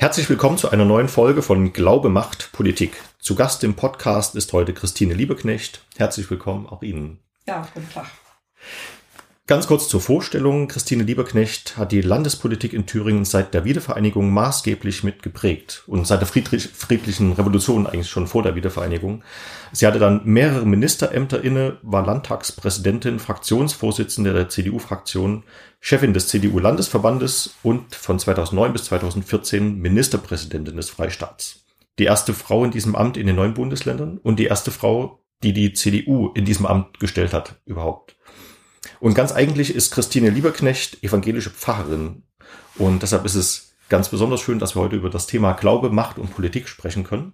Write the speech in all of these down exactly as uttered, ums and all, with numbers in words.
Herzlich willkommen zu einer neuen Folge von Glaube macht Politik. Zu Gast im Podcast ist heute Christine Liebeknecht. Herzlich willkommen auch Ihnen. Ja, guten Tag. Ganz kurz zur Vorstellung. Christine Liebeknecht hat die Landespolitik in Thüringen seit der Wiedervereinigung maßgeblich mitgeprägt und seit der Friedrich, friedlichen Revolution, eigentlich schon vor der Wiedervereinigung. Sie hatte dann mehrere Ministerämter inne, war Landtagspräsidentin, Fraktionsvorsitzende der C D U-Fraktion, Chefin des C D U-Landesverbandes und von zweitausendneun bis zweitausendvierzehn Ministerpräsidentin des Freistaats. Die erste Frau in diesem Amt in den neuen Bundesländern und die erste Frau, die die C D U in diesem Amt gestellt hat überhaupt. Und ganz eigentlich ist Christine Liebeknecht evangelische Pfarrerin. Und deshalb ist es ganz besonders schön, dass wir heute über das Thema Glaube, Macht und Politik sprechen können.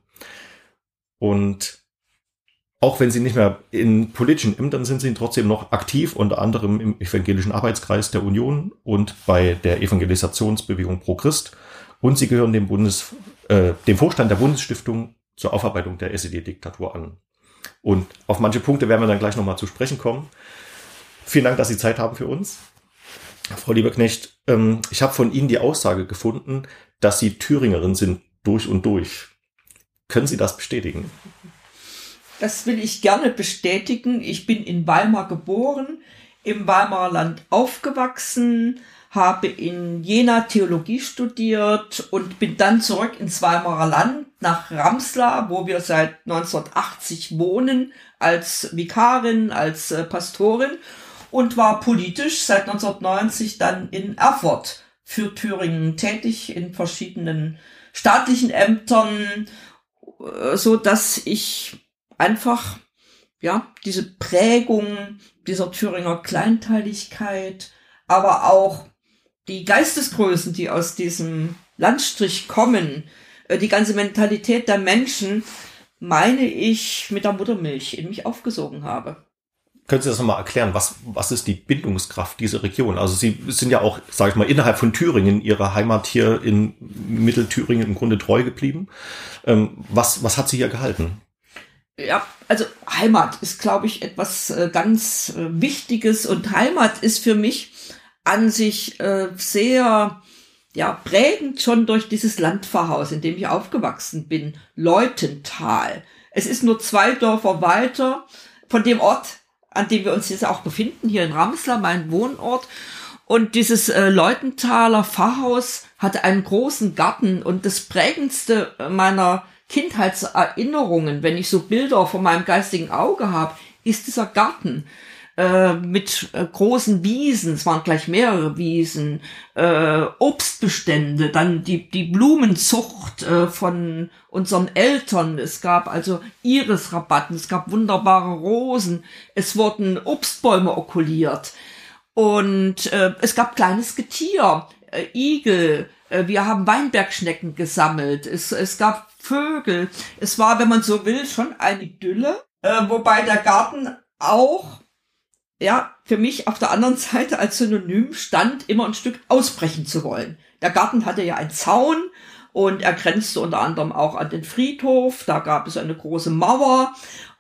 Und auch wenn Sie nicht mehr in politischen Ämtern sind, sind Sie trotzdem noch aktiv, unter anderem im evangelischen Arbeitskreis der Union und bei der Evangelisationsbewegung Pro Christ. Und Sie gehören dem Bundes, äh, dem Vorstand der Bundesstiftung zur Aufarbeitung der S E D-Diktatur an. Und auf manche Punkte werden wir dann gleich nochmal zu sprechen kommen. Vielen Dank, dass Sie Zeit haben für uns. Frau Liebeknecht, ähm, ich habe von Ihnen die Aussage gefunden, dass Sie Thüringerin sind durch und durch. Können Sie das bestätigen? Das will ich gerne bestätigen. Ich bin in Weimar geboren, im Weimarer Land aufgewachsen, habe in Jena Theologie studiert und bin dann zurück ins Weimarer Land nach Ramslar, wo wir seit neunzehnhundertachtzig wohnen, als Vikarin, als äh, Pastorin. Und war politisch seit neunzehnhundertneunzig dann in Erfurt für Thüringen tätig, in verschiedenen staatlichen Ämtern, so dass ich einfach, ja, diese Prägung dieser Thüringer Kleinteiligkeit, aber auch die Geistesgrößen, die aus diesem Landstrich kommen, die ganze Mentalität der Menschen, meine ich, mit der Muttermilch in mich aufgesogen habe. Können Sie das nochmal erklären? Was, was ist die Bindungskraft dieser Region? Also Sie sind ja auch, sage ich mal, innerhalb von Thüringen, Ihrer Heimat hier in Mittelthüringen im Grunde treu geblieben. Ähm, was, was hat Sie hier gehalten? Ja, also Heimat ist, glaube ich, etwas äh, ganz äh, Wichtiges. Und Heimat ist für mich an sich äh, sehr ja prägend schon durch dieses Landpfarrhaus, in dem ich aufgewachsen bin, Leutenthal. Es ist nur zwei Dörfer weiter von dem Ort, an dem wir uns jetzt auch befinden, hier in Ramslar, mein Wohnort. Und dieses äh, Leutenthaler Pfarrhaus hatte einen großen Garten. Und das prägendste meiner Kindheitserinnerungen, wenn ich so Bilder vor meinem geistigen Auge habe, ist dieser Garten äh, mit äh, großen Wiesen. Es waren gleich mehrere Wiesen, äh, Obstbestände, dann die die Blumenzucht äh, von unseren Eltern. Es gab also Irisrabatten, es gab wunderbare Rosen, es wurden Obstbäume okuliert und äh, es gab kleines Getier, äh, Igel. Äh, wir haben Weinbergschnecken gesammelt. Es es gab Vögel. Es war, wenn man so will, schon eine Idylle, äh, wobei der Garten auch ja, für mich auf der anderen Seite als Synonym stand, immer ein Stück ausbrechen zu wollen. Der Garten hatte ja einen Zaun und er grenzte unter anderem auch an den Friedhof. Da gab es eine große Mauer.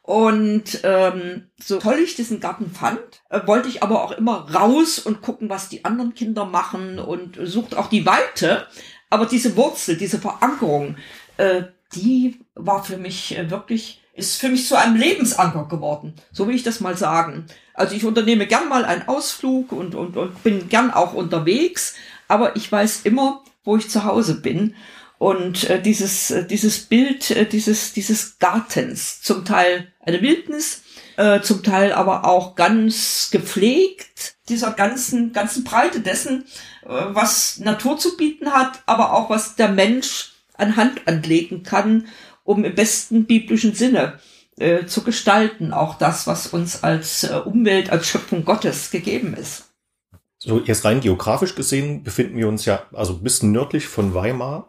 Und ähm, so toll ich diesen Garten fand, äh, wollte ich aber auch immer raus und gucken, was die anderen Kinder machen und suchte auch die Weite. Aber diese Wurzel, diese Verankerung, äh, die war für mich äh, wirklich... ist für mich zu einem Lebensanker geworden, so will ich das mal sagen. Also ich unternehme gern mal einen Ausflug und, und, und bin gern auch unterwegs, aber ich weiß immer, wo ich zu Hause bin. Und äh, dieses, äh, dieses Bild äh, dieses, dieses Gartens, zum Teil eine Wildnis, äh, zum Teil aber auch ganz gepflegt, dieser ganzen, ganzen Breite dessen, äh, was Natur zu bieten hat, aber auch was der Mensch an Hand anlegen kann, um im besten biblischen Sinne äh, zu gestalten, auch das, was uns als äh, Umwelt, als Schöpfung Gottes gegeben ist. So, jetzt rein geografisch gesehen befinden wir uns ja also ein bisschen nördlich von Weimar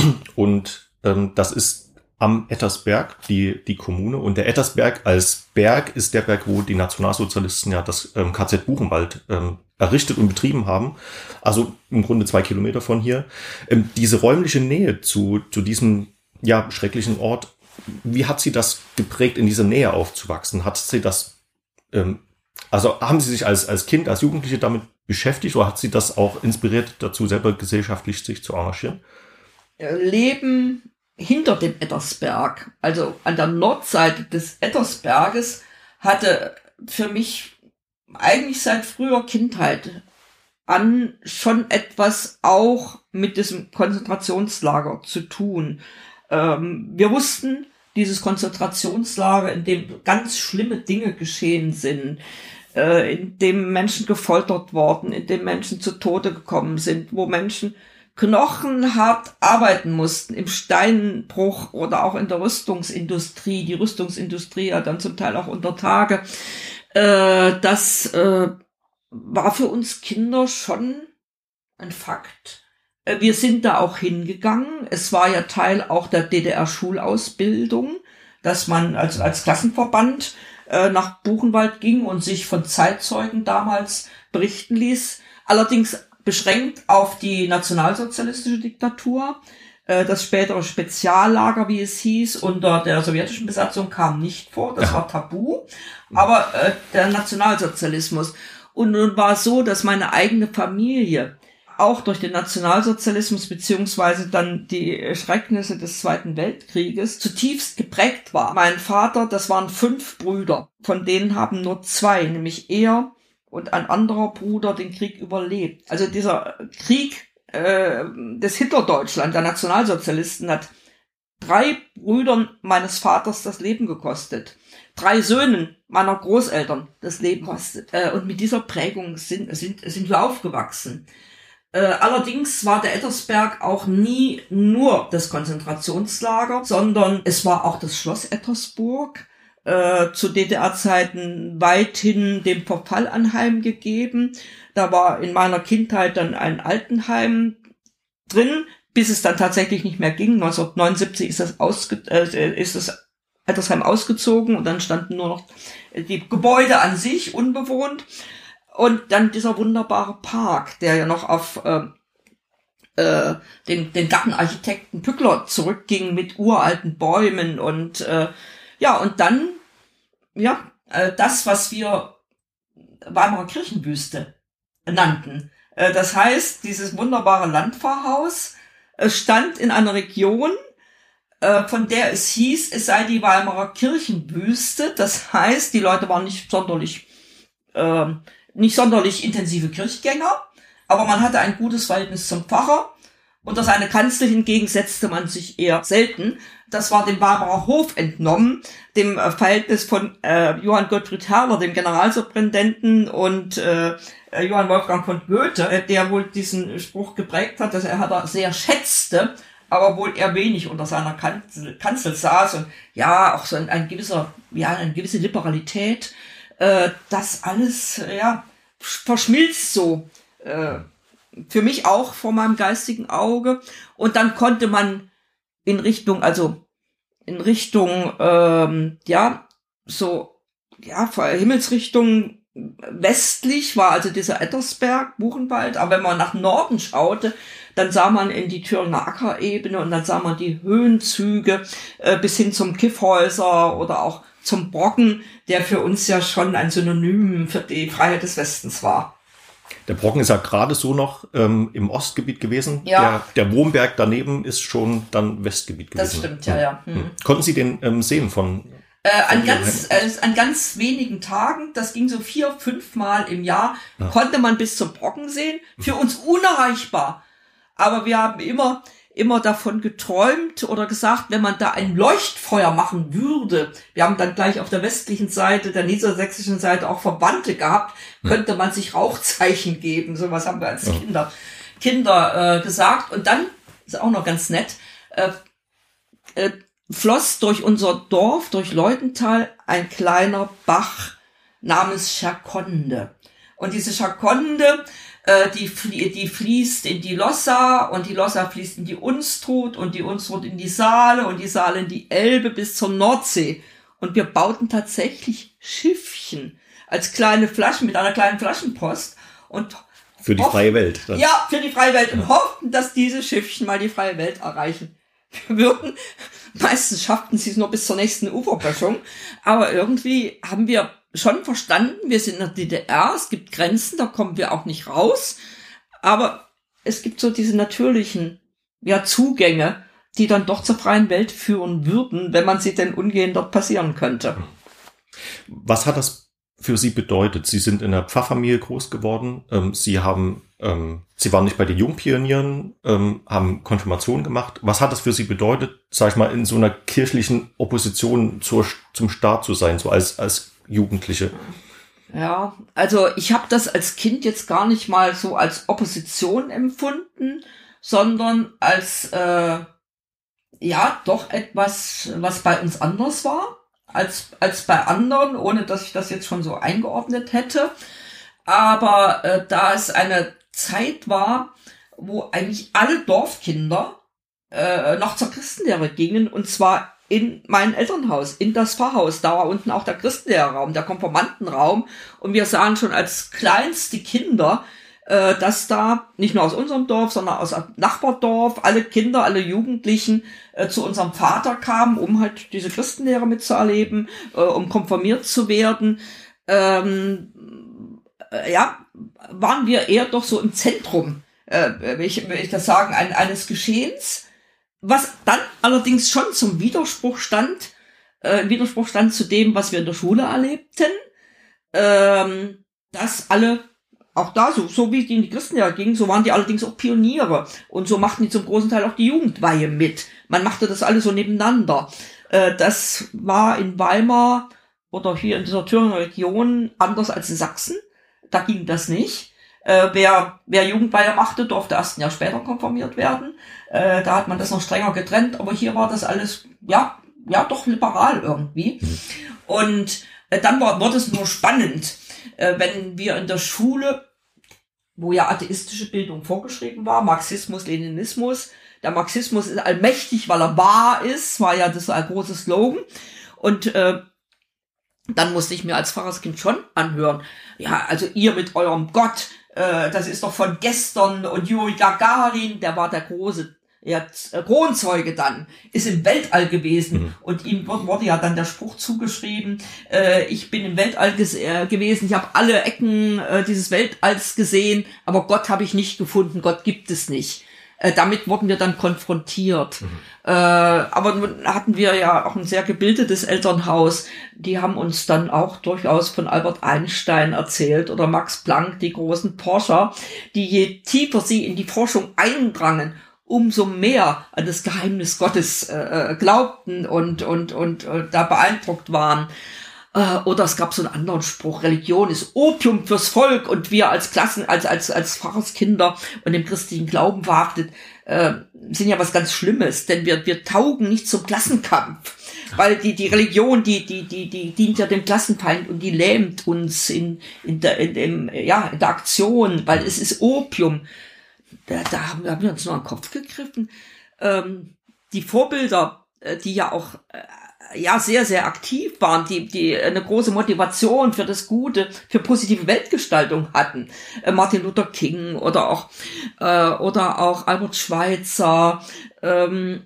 und ähm, das ist am Ettersberg, die die Kommune. Und der Ettersberg als Berg ist der Berg, wo die Nationalsozialisten ja das ähm, K Z Buchenwald ähm, errichtet und betrieben haben. Also im Grunde zwei Kilometer von hier. Ähm, diese räumliche Nähe zu zu diesem ja schrecklichen Ort, wie hat sie das geprägt, in dieser Nähe aufzuwachsen? Hat sie das, ähm, also haben Sie sich als als Kind, als Jugendliche damit beschäftigt oder hat Sie das auch inspiriert dazu, selber gesellschaftlich sich zu engagieren? leben hinter dem Ettersberg, also an der Nordseite des Ettersberges, hatte für mich eigentlich seit früher Kindheit an schon etwas auch mit diesem Konzentrationslager zu tun. Ähm, wir wussten, dieses Konzentrationslager, in dem ganz schlimme Dinge geschehen sind, äh, in dem Menschen gefoltert worden, in dem Menschen zu Tode gekommen sind, wo Menschen knochenhart arbeiten mussten im Steinbruch oder auch in der Rüstungsindustrie. Die Rüstungsindustrie hat dann zum Teil auch unter Tage. Äh, das äh, war für uns Kinder schon ein Fakt. Äh, wir sind da auch hingegangen. Es war ja Teil auch der D D R-Schulausbildung, dass man als, als Klassenverband äh, nach Buchenwald ging und sich von Zeitzeugen damals berichten ließ. Allerdings beschränkt auf die nationalsozialistische Diktatur. Das spätere Speziallager, wie es hieß, unter der sowjetischen Besatzung kam nicht vor. Das war tabu. Aber äh, der Nationalsozialismus. Und nun war es so, dass meine eigene Familie auch durch den Nationalsozialismus beziehungsweise dann die Schrecknisse des Zweiten Weltkrieges zutiefst geprägt war. Mein Vater, das waren fünf Brüder. Von denen haben nur zwei, nämlich er und ein anderer Bruder, den Krieg überlebt. Also dieser Krieg äh, des Hitlerdeutschland, der Nationalsozialisten, hat drei Brüdern meines Vaters das Leben gekostet. Drei Söhnen meiner Großeltern das Leben gekostet. Äh, und mit dieser Prägung sind, sind, sind wir aufgewachsen. Äh, allerdings war der Ettersberg auch nie nur das Konzentrationslager, sondern es war auch das Schloss Ettersburg, Äh, zu D D R-Zeiten weithin dem Verfall anheimgegeben. Da war in meiner Kindheit dann ein Altenheim drin, bis es dann tatsächlich nicht mehr ging. neunzehnhundertneunundsiebzig ist das, ausge äh, ist das Ettersheim ausgezogen und dann standen nur noch die Gebäude an sich unbewohnt. Und dann dieser wunderbare Park, der ja noch auf äh, äh, den, den Gartenarchitekten Pückler zurückging mit uralten Bäumen und äh, ja, und dann, ja, äh, das, was wir Weimarer Kirchenwüste nannten. Äh, das heißt, dieses wunderbare Landpfarrhaus äh, stand in einer Region, äh, von der es hieß, es sei die Weimarer Kirchenwüste. Das heißt, die Leute waren nicht sonderlich, äh, nicht sonderlich intensive Kirchgänger, aber man hatte ein gutes Verhältnis zum Pfarrer. Unter seine Kanzel hingegen setzte man sich eher selten. Das war dem Weimarer Hof entnommen, dem äh, Verhältnis von äh, Johann Gottfried Herrler, dem Generalsuperintendenten, und äh, Johann Wolfgang von Goethe, äh, der wohl diesen Spruch geprägt hat, dass er Herder sehr schätzte, aber wohl eher wenig unter seiner Kanzel, Kanzel saß. Und ja, auch so ein, ein gewisser, ja, eine gewisse Liberalität. Äh, das alles, äh, ja, verschmilzt so. Äh, Für mich auch vor meinem geistigen Auge. Und dann konnte man in Richtung, also in Richtung, ähm, ja, so, ja, Himmelsrichtung westlich war also dieser Ettersberg, Buchenwald. Aber wenn man nach Norden schaute, dann sah man in die Thüringer Ackerebene und dann sah man die Höhenzüge äh, bis hin zum Kiffhäuser oder auch zum Brocken, der für uns ja schon ein Synonym für die Freiheit des Westens war. Der Brocken ist ja gerade so noch ähm, im Ostgebiet gewesen. Ja. Der, der Wohnberg daneben ist schon dann Westgebiet gewesen. Das stimmt, ja, ja. Hm. Konnten Sie den ähm, sehen von? Äh, an ganz, äh, an ganz wenigen Tagen, das ging so vier, fünf Mal im Jahr, ja. Konnte man bis zum Brocken sehen. Für uns unerreichbar. Aber wir haben immer, immer davon geträumt oder gesagt, wenn man da ein Leuchtfeuer machen würde, wir haben dann gleich auf der westlichen Seite, der niedersächsischen Seite auch Verwandte gehabt, könnte man sich Rauchzeichen geben. Sowas haben wir als ja. Kinder, Kinder äh, gesagt. Und dann, ist auch noch ganz nett, äh, äh, floss durch unser Dorf, durch Leutenthal, ein kleiner Bach namens Scherkonde. Und diese Scherkonde, äh, die, die fließt in die Lossa und die Lossa fließt in die Unstrut und die Unstrut in die Saale und die Saale in die Elbe bis zur Nordsee. Und wir bauten tatsächlich Schiffchen als kleine Flaschen mit einer kleinen Flaschenpost und für die hofften, freie Welt. Dann. Ja, für die freie Welt und ja. hofften, dass diese Schiffchen mal die freie Welt erreichen würden. Meistens schafften sie es nur bis zur nächsten Uferböschung, aber irgendwie haben wir schon verstanden, wir sind in der D D R, es gibt Grenzen, da kommen wir auch nicht raus, aber es gibt so diese natürlichen ja, Zugänge, die dann doch zur freien Welt führen würden, wenn man sie denn ungehend dort passieren könnte. Was hat das für Sie bedeutet? Sie sind in einer Pfarrfamilie groß geworden. Ähm, Sie haben, ähm, Sie waren nicht bei den Jungpionieren, ähm, haben Konfirmation gemacht. Was hat das für Sie bedeutet, sag ich mal, in so einer kirchlichen Opposition zur, zum Staat zu sein, so als, als Jugendliche? Ja, also ich habe das als Kind jetzt gar nicht mal so als Opposition empfunden, sondern als, äh, ja, doch etwas, was bei uns anders war als als bei anderen, ohne dass ich das jetzt schon so eingeordnet hätte. Aber äh, da es eine Zeit war, wo eigentlich alle Dorfkinder äh, noch zur Christenlehre gingen, und zwar in mein Elternhaus, in das Pfarrhaus. Da war unten auch der Christenlehrerraum, der Konfirmandenraum. Und wir sahen schon als kleinste Kinder, äh, dass da nicht nur aus unserem Dorf, sondern aus einem Nachbardorf alle Kinder, alle Jugendlichen äh, zu unserem Vater kamen, um halt diese Christenlehre mitzuerleben, äh, um konfirmiert zu werden. Ähm, äh, ja, waren wir eher doch so im Zentrum, äh, will ich, will ich das sagen, ein, eines Geschehens, was dann allerdings schon zum Widerspruch stand, äh, Widerspruch stand zu dem, was wir in der Schule erlebten, ähm, dass alle, auch da, so, so wie die in die Christenlehre gingen, so waren die allerdings auch Pioniere. Und so machten die zum großen Teil auch die Jugendweihe mit. Man machte das alles so nebeneinander. Äh, das war in Weimar oder hier in dieser Thüringer Region anders als in Sachsen. Da ging das nicht. Äh, wer, wer Jugendweihe machte, durfte erst ein Jahr später konfirmiert werden. Äh, da hat man das noch strenger getrennt. Aber hier war das alles, ja, ja, doch liberal irgendwie. Und äh, dann war, wurde es nur spannend, äh, wenn wir in der Schule, wo ja atheistische Bildung vorgeschrieben war, Marxismus, Leninismus, der Marxismus ist allmächtig, weil er wahr ist, war ja das ein großes Slogan. Und äh, dann musste ich mir als Pfarrerskind schon anhören, ja, also ihr mit eurem Gott, äh, das ist doch von gestern, und Juri Gagarin, der war der große ja, Kronzeuge dann, ist im Weltall gewesen, mhm. und ihm wurde ja dann der Spruch zugeschrieben, äh, ich bin im Weltall ges- äh, gewesen, ich habe alle Ecken äh, dieses Weltalls gesehen, aber Gott habe ich nicht gefunden, Gott gibt es nicht. Äh, damit wurden wir dann konfrontiert. Mhm. Äh, aber nun hatten wir ja auch ein sehr gebildetes Elternhaus. Die haben uns dann auch durchaus von Albert Einstein erzählt oder Max Planck, die großen Forscher, die je tiefer sie in die Forschung eindrangen, umso mehr an das Geheimnis Gottes äh, glaubten und und und äh, da beeindruckt waren. Äh, oder es gab so einen anderen Spruch: Religion ist Opium fürs Volk, und wir als Klassen, als als als Pfarrerskinder und dem christlichen Glauben verhaftet, äh, sind ja was ganz Schlimmes, denn wir wir taugen nicht zum Klassenkampf, weil die die Religion, die die die die dient ja dem Klassenfeind und die lähmt uns in in der in dem ja in der Aktion, weil es ist Opium. Da, da haben wir uns nur an den Kopf gegriffen. Ähm, die Vorbilder, äh, die ja auch äh, ja sehr, sehr aktiv waren, die die eine große Motivation für das Gute, für positive Weltgestaltung hatten. Äh, Martin Luther King oder auch äh, oder auch Albert Schweitzer, ähm,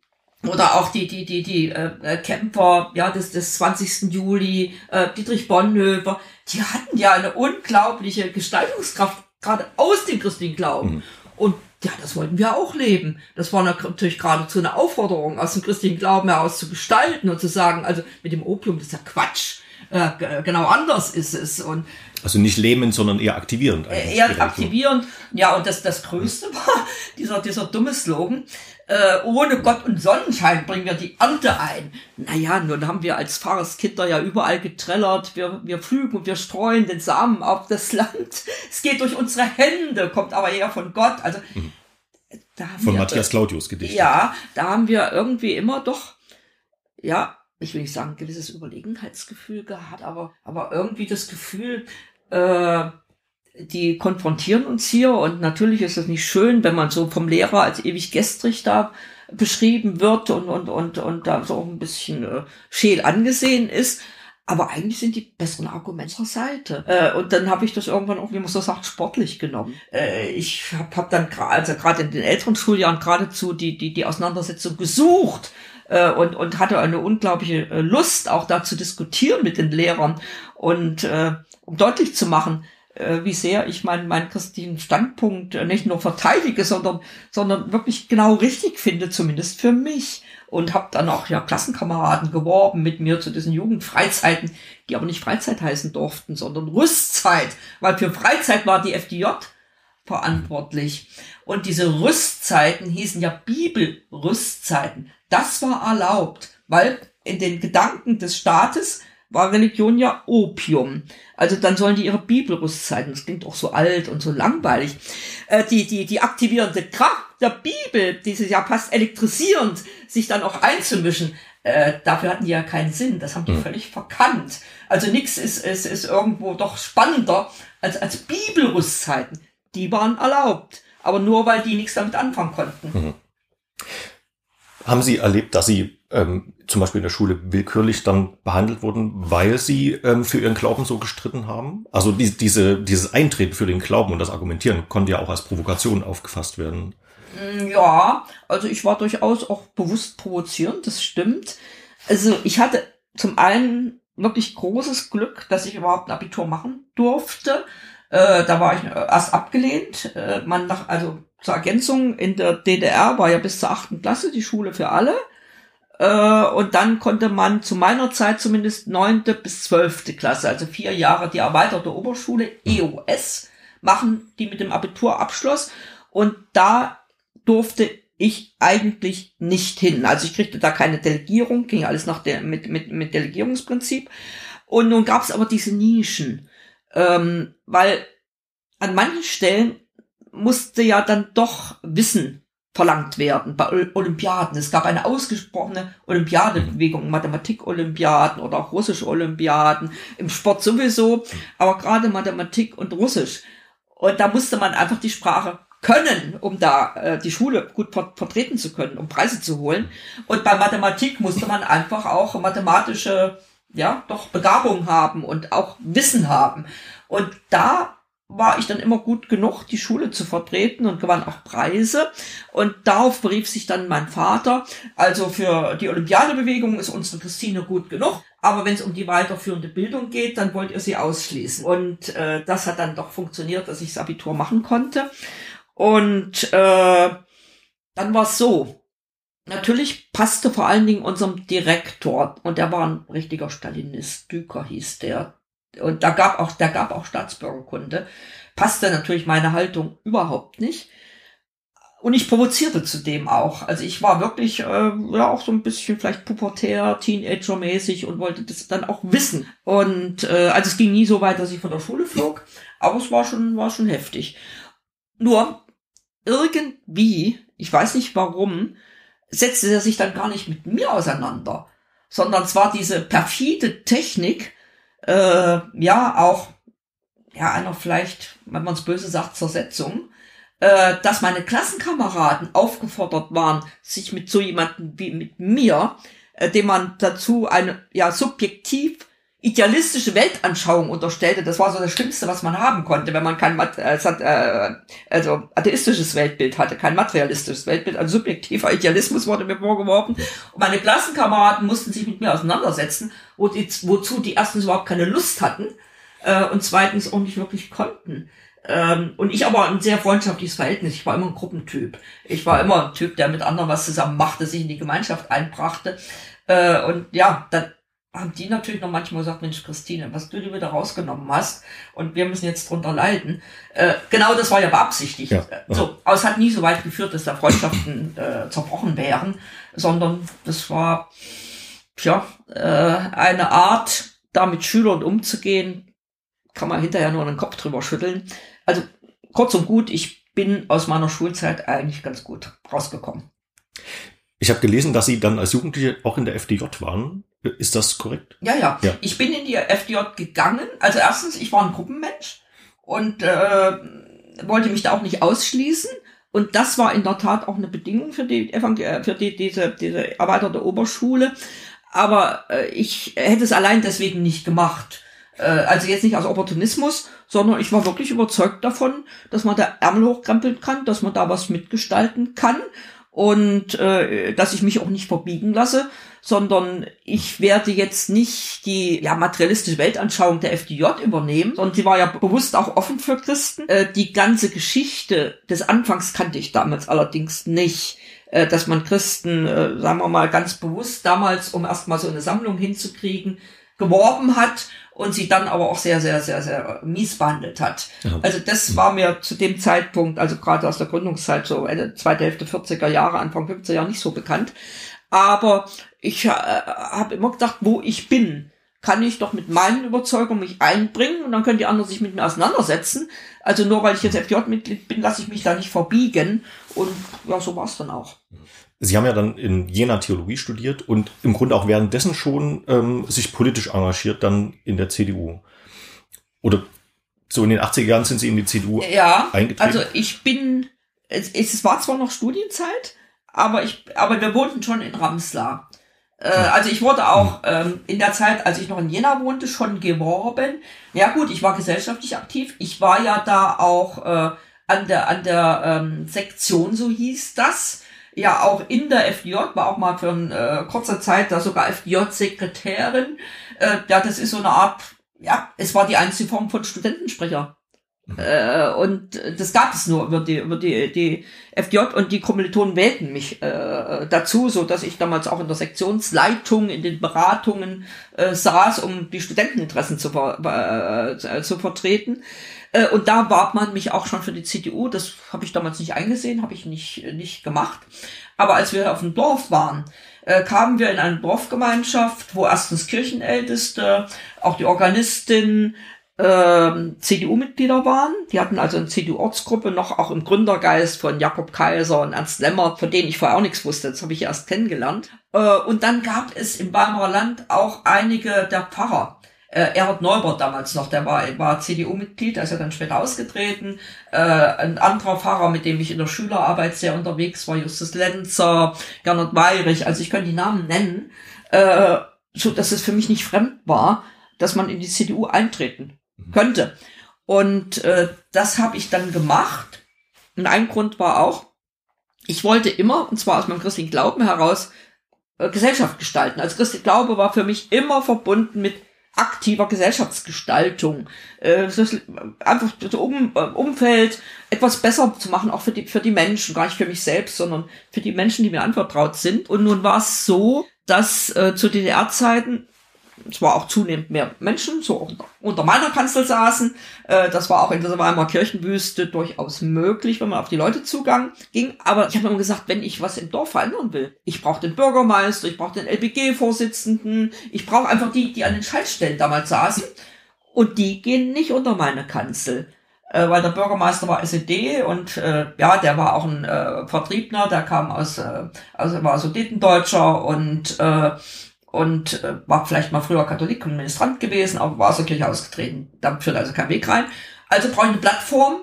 oder auch die die die die äh, Kämpfer ja des des zwanzigsten Juli, äh, Dietrich Bonhoeffer, die hatten ja eine unglaubliche Gestaltungskraft, gerade aus dem christlichen Glauben. Mhm. Und ja, das wollten wir auch leben. Das war natürlich geradezu eine Aufforderung, aus dem christlichen Glauben heraus zu gestalten und zu sagen, also mit dem Opium, das ist ja Quatsch. Äh, genau anders ist es. Und also nicht lähmend, sondern eher aktivierend. Eher aktivierend. Ja, und das das Größte war dieser dieser dumme Slogan: Äh, ohne Gott und Sonnenschein bringen wir die Ernte ein. Naja, nun haben wir als Pfarrerskinder ja überall getrellert. Wir, wir pflügen und wir streuen den Samen auf das Land. Es geht durch unsere Hände, kommt aber eher von Gott. Also, mhm. da haben von wir, Matthias Claudius Gedicht. Ja, da haben wir irgendwie immer doch, ja, ich will nicht sagen, ein gewisses Überlegenheitsgefühl gehabt, aber, aber irgendwie das Gefühl, äh, die konfrontieren uns hier, und natürlich ist es nicht schön, wenn man so vom Lehrer als ewig gestrig da beschrieben wird und und und und da so ein bisschen äh, scheel angesehen ist, aber eigentlich sind die besseren Argumente zur Seite. Äh, und dann habe ich das irgendwann auch, wie man so sagt, sportlich genommen. Äh, ich habe hab dann gerade, also gerade in den älteren Schuljahren geradezu die die die Auseinandersetzung gesucht. Äh, und und hatte eine unglaubliche äh, Lust, auch da zu diskutieren mit den Lehrern und äh, um deutlich zu machen, wie sehr ich meinen meinen christlichen Standpunkt nicht nur verteidige, sondern sondern wirklich genau richtig finde, zumindest für mich. Und habe dann auch ja Klassenkameraden geworben mit mir zu diesen Jugendfreizeiten, die aber nicht Freizeit heißen durften, sondern Rüstzeit, weil für Freizeit war die F D J verantwortlich. Und diese Rüstzeiten hießen ja Bibelrüstzeiten. Das war erlaubt, weil in den Gedanken des Staates war Religion ja Opium. Also dann sollen die ihre Bibelrüstzeiten, das klingt auch so alt und so langweilig, äh, die, die, die aktivierende Kraft der Bibel, dieses ja fast elektrisierend, sich dann auch einzumischen, äh, dafür hatten die ja keinen Sinn, das haben die mhm. völlig verkannt. Also nichts ist, ist, ist irgendwo doch spannender als, als Bibelrüstzeiten. Die waren erlaubt, aber nur, weil die nichts damit anfangen konnten. Mhm. Haben Sie erlebt, dass Sie ähm, zum Beispiel in der Schule willkürlich dann behandelt wurden, weil Sie ähm, für Ihren Glauben so gestritten haben? Also die, diese, dieses Eintreten für den Glauben und das Argumentieren konnte ja auch als Provokation aufgefasst werden. Ja, also ich war durchaus auch bewusst provozierend, das stimmt. Also ich hatte zum einen wirklich großes Glück, dass ich überhaupt ein Abitur machen durfte. Äh, da war ich erst abgelehnt. Äh, man nach, also zur Ergänzung, in der D D R war ja bis zur achten Klasse die Schule für alle. Äh, und dann konnte man zu meiner Zeit zumindest neunte bis zwölfte Klasse, also vier Jahre die erweiterte Oberschule, E O S, machen, die mit dem Abitur abschloss. Und da durfte ich eigentlich nicht hin. Also ich kriegte da keine Delegierung, ging alles nach der, mit, mit, mit Delegierungsprinzip. Und nun gab es aber diese Nischen, ähm, weil an manchen Stellen musste ja dann doch Wissen verlangt werden bei Olympiaden. Es gab eine ausgesprochene Olympiadebewegung, Mathematik-Olympiaden oder auch russische Olympiaden, im Sport sowieso, aber gerade Mathematik und Russisch. Und da musste man einfach die Sprache können, um da äh, die Schule gut ver- vertreten zu können, um Preise zu holen. Und bei Mathematik musste man einfach auch mathematische, ja, doch Begabung haben und auch Wissen haben. Und da war ich dann immer gut genug, die Schule zu vertreten und gewann auch Preise. Und darauf berief sich dann mein Vater. Also für die Olympiadebewegung ist unsere Christine gut genug. Aber wenn es um die weiterführende Bildung geht, dann wollt ihr sie ausschließen. Und äh, das hat dann doch funktioniert, dass ich das Abitur machen konnte. Und äh, dann war es so. Natürlich passte vor allen Dingen unserem Direktor, und der war ein richtiger Stalinist, Düker hieß der. Und da gab auch, der gab auch Staatsbürgerkunde. Passte natürlich meine Haltung überhaupt nicht. Und ich provozierte zudem auch. Also ich war wirklich, äh, ja, auch so ein bisschen vielleicht pubertär, Teenager-mäßig und wollte das dann auch wissen. Und, äh, also es ging nie so weit, dass ich von der Schule flog. Aber es war schon, war schon heftig. Nur, irgendwie, ich weiß nicht warum, setzte er sich dann gar nicht mit mir auseinander. Sondern es war diese perfide Technik, Äh, ja, auch, ja, einer vielleicht, wenn man es böse sagt, Zersetzung, äh, dass meine Klassenkameraden aufgefordert waren, sich mit so jemandem wie mit mir, äh, dem man dazu eine, ja, subjektiv idealistische Weltanschauung unterstellte. Das war so das Schlimmste, was man haben konnte, wenn man kein äh, also atheistisches Weltbild hatte, kein materialistisches Weltbild. Also subjektiver Idealismus wurde mir vorgeworfen. Und meine Klassenkameraden mussten sich mit mir auseinandersetzen, wo die, wozu die erstens überhaupt keine Lust hatten äh, und zweitens auch nicht wirklich konnten. Ähm, und ich aber ein sehr freundschaftliches Verhältnis. Ich war immer ein Gruppentyp. Ich war immer ein Typ, der mit anderen was zusammen machte, sich in die Gemeinschaft einbrachte. Äh, und ja, dann haben die natürlich noch manchmal gesagt, Mensch, Christine, was du dir wieder rausgenommen hast und wir müssen jetzt drunter leiden. Äh, genau das war ja beabsichtigt. Ja, ja. So, aber es hat nie so weit geführt, dass da Freundschaften äh, zerbrochen wären, sondern das war tja, äh, eine Art, da mit Schülern umzugehen, kann man hinterher nur den Kopf drüber schütteln. Also kurz und gut, ich bin aus meiner Schulzeit eigentlich ganz gut rausgekommen. Ich habe gelesen, dass Sie dann als Jugendliche auch in der F D J waren. Ist das korrekt? Ja, ja, ja. Ich bin in die F D J gegangen. Also erstens, ich war ein Gruppenmensch und äh, wollte mich da auch nicht ausschließen. Und das war in der Tat auch eine Bedingung für die Evangel- für die diese diese erweiterte Oberschule. Aber äh, ich hätte es allein deswegen nicht gemacht. Äh, also jetzt nicht aus Opportunismus, sondern ich war wirklich überzeugt davon, dass man da Ärmel hochkrempeln kann, dass man da was mitgestalten kann. und äh, dass ich mich auch nicht verbiegen lasse, sondern ich werde jetzt nicht die ja materialistische Weltanschauung der F D J übernehmen, sondern sie war ja bewusst auch offen für Christen. Äh, die ganze Geschichte des Anfangs kannte ich damals allerdings nicht, äh, dass man Christen, äh, sagen wir mal, ganz bewusst damals, um erstmal so eine Sammlung hinzukriegen, geworben hat und sie dann aber auch sehr, sehr, sehr, sehr mies behandelt hat. Ja. Also das war mir zu dem Zeitpunkt, also gerade aus der Gründungszeit, so Ende, zweite Hälfte vierziger Jahre, Anfang fünfziger Jahre nicht so bekannt. Aber ich äh, habe immer gedacht, wo ich bin, kann ich doch mit meinen Überzeugungen mich einbringen und dann können die anderen sich mit mir auseinandersetzen. Also nur weil ich jetzt F D J-Mitglied bin, lasse ich mich da nicht verbiegen. Und ja, so war es dann auch. Sie haben ja dann in Jena Theologie studiert und im Grunde auch währenddessen schon ähm, sich politisch engagiert, dann in der C D U. Oder so in den achtziger Jahren sind Sie in die C D U ja, eingetreten? Also ich bin, es, es war zwar noch Studienzeit, aber ich, aber wir wohnten schon in Ramslar. Äh, ja. Also ich wurde auch ähm, in der Zeit, als ich noch in Jena wohnte, schon geworben. Ja gut, ich war gesellschaftlich aktiv. Ich war ja da auch äh, an der an der ähm, Sektion, so hieß das. Ja, auch in der F D J, war auch mal für eine äh, kurze Zeit da sogar F D J-Sekretärin. Äh, ja, das ist so eine Art, ja, es war die einzige Form von Studentensprecher. Mhm. Äh, und das gab es nur über die, über die, die F D J und die Kommilitonen wählten mich äh, dazu, so dass ich damals auch in der Sektionsleitung, in den Beratungen äh, saß, um die Studenteninteressen zu, ver äh, zu vertreten. Und da warb man mich auch schon für die C D U. Das habe ich damals nicht eingesehen, habe ich nicht nicht gemacht. Aber als wir auf dem Dorf waren, äh, kamen wir in eine Dorfgemeinschaft, wo erstens Kirchenälteste, auch die Organistin, äh, C D U-Mitglieder waren. Die hatten also eine C D U-Ortsgruppe, noch auch im Gründergeist von Jakob Kaiser und Ernst Lemmer, von denen ich vorher auch nichts wusste. Das habe ich erst kennengelernt. Äh, und dann gab es im Weimarer Land auch einige der Pfarrer. Äh, Erhard Neubert damals noch, der war, war C D U-Mitglied, der ist ja dann später ausgetreten. Äh, ein anderer Pfarrer, mit dem ich in der Schülerarbeit sehr unterwegs war, Justus Lenzer, Gernot Weirich, also ich kann die Namen nennen, äh, so dass es für mich nicht fremd war, dass man in die C D U eintreten könnte. Und äh, das habe ich dann gemacht. Und ein Grund war auch, ich wollte immer, und zwar aus meinem christlichen Glauben heraus, äh, Gesellschaft gestalten. Also christlicher Glaube war für mich immer verbunden mit aktiver Gesellschaftsgestaltung, äh, einfach das um, äh, Umfeld etwas besser zu machen, auch für die für die Menschen, gar nicht für mich selbst, sondern für die Menschen, die mir anvertraut sind. Und nun war es so, dass äh, zu D D R-Zeiten zwar auch zunehmend mehr Menschen so auch unter meiner Kanzel saßen. Äh, das war auch in dieser Weimarer Kirchenwüste durchaus möglich, wenn man auf die Leute zugang ging. Aber ich habe immer gesagt, wenn ich was im Dorf verändern will, ich brauche den Bürgermeister, ich brauche den L B G-Vorsitzenden, ich brauche einfach die, die an den Schaltstellen damals saßen. Und die gehen nicht unter meine Kanzel. Äh, weil der Bürgermeister war S E D und äh, ja, der war auch ein äh, Vertriebner, der kam aus, äh, also war Sudetendeutscher und äh, und äh, war vielleicht mal früher Katholik und Ministrant gewesen, aber war aus der Kirche ausgetreten. Da führt also kein Weg rein. Also brauche ich eine Plattform,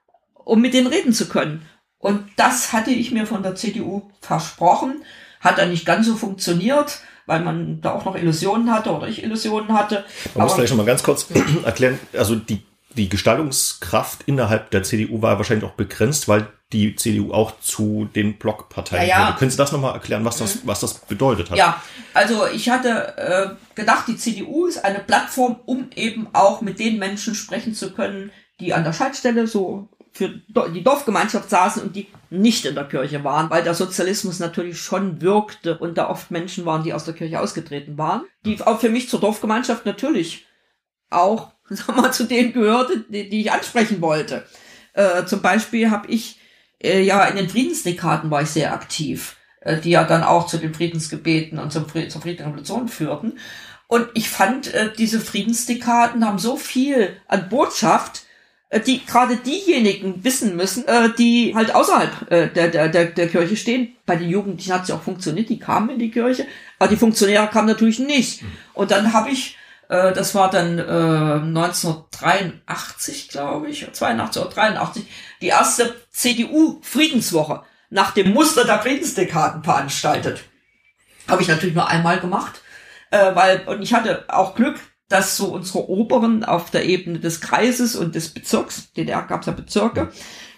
um mit denen reden zu können. Und das hatte ich mir von der C D U versprochen. Hat dann nicht ganz so funktioniert, weil man da auch noch Illusionen hatte oder ich Illusionen hatte. Man aber muss vielleicht noch mal ganz kurz erklären, also die Die Gestaltungskraft innerhalb der C D U war wahrscheinlich auch begrenzt, weil die C D U auch zu den Blockparteien ja, ja. gehörte. Können Sie das nochmal erklären, was das, was das bedeutet hat? Ja, also ich hatte äh, gedacht, die C D U ist eine Plattform, um eben auch mit den Menschen sprechen zu können, die an der Schaltstelle so für die Dorfgemeinschaft saßen und die nicht in der Kirche waren, weil der Sozialismus natürlich schon wirkte und da oft Menschen waren, die aus der Kirche ausgetreten waren, die auch für mich zur Dorfgemeinschaft natürlich auch, sagen wir mal, zu denen gehörte, die, die ich ansprechen wollte. Äh, zum Beispiel habe ich, äh, ja, in den Friedensdekaden war ich sehr aktiv, äh, die ja dann auch zu den Friedensgebeten und zum Fried, zur friedlichen Revolution führten. Und ich fand, äh, diese Friedensdekaden haben so viel an Botschaft, äh, die gerade diejenigen wissen müssen, äh, die halt außerhalb äh, der, der, der, der Kirche stehen. Bei den Jugendlichen hat es ja auch funktioniert, die kamen in die Kirche, aber die Funktionäre kamen natürlich nicht. Und dann habe ich das war dann äh, neunzehnhundertdreiundachtzig, glaube ich, zweiundachtzig oder dreiundachtzig, die erste C D U-Friedenswoche nach dem Muster der Friedensdekaden veranstaltet. Habe ich natürlich nur einmal gemacht, äh, weil und ich hatte auch Glück, dass so unsere Oberen auf der Ebene des Kreises und des Bezirks, D D R gab es ja Bezirke,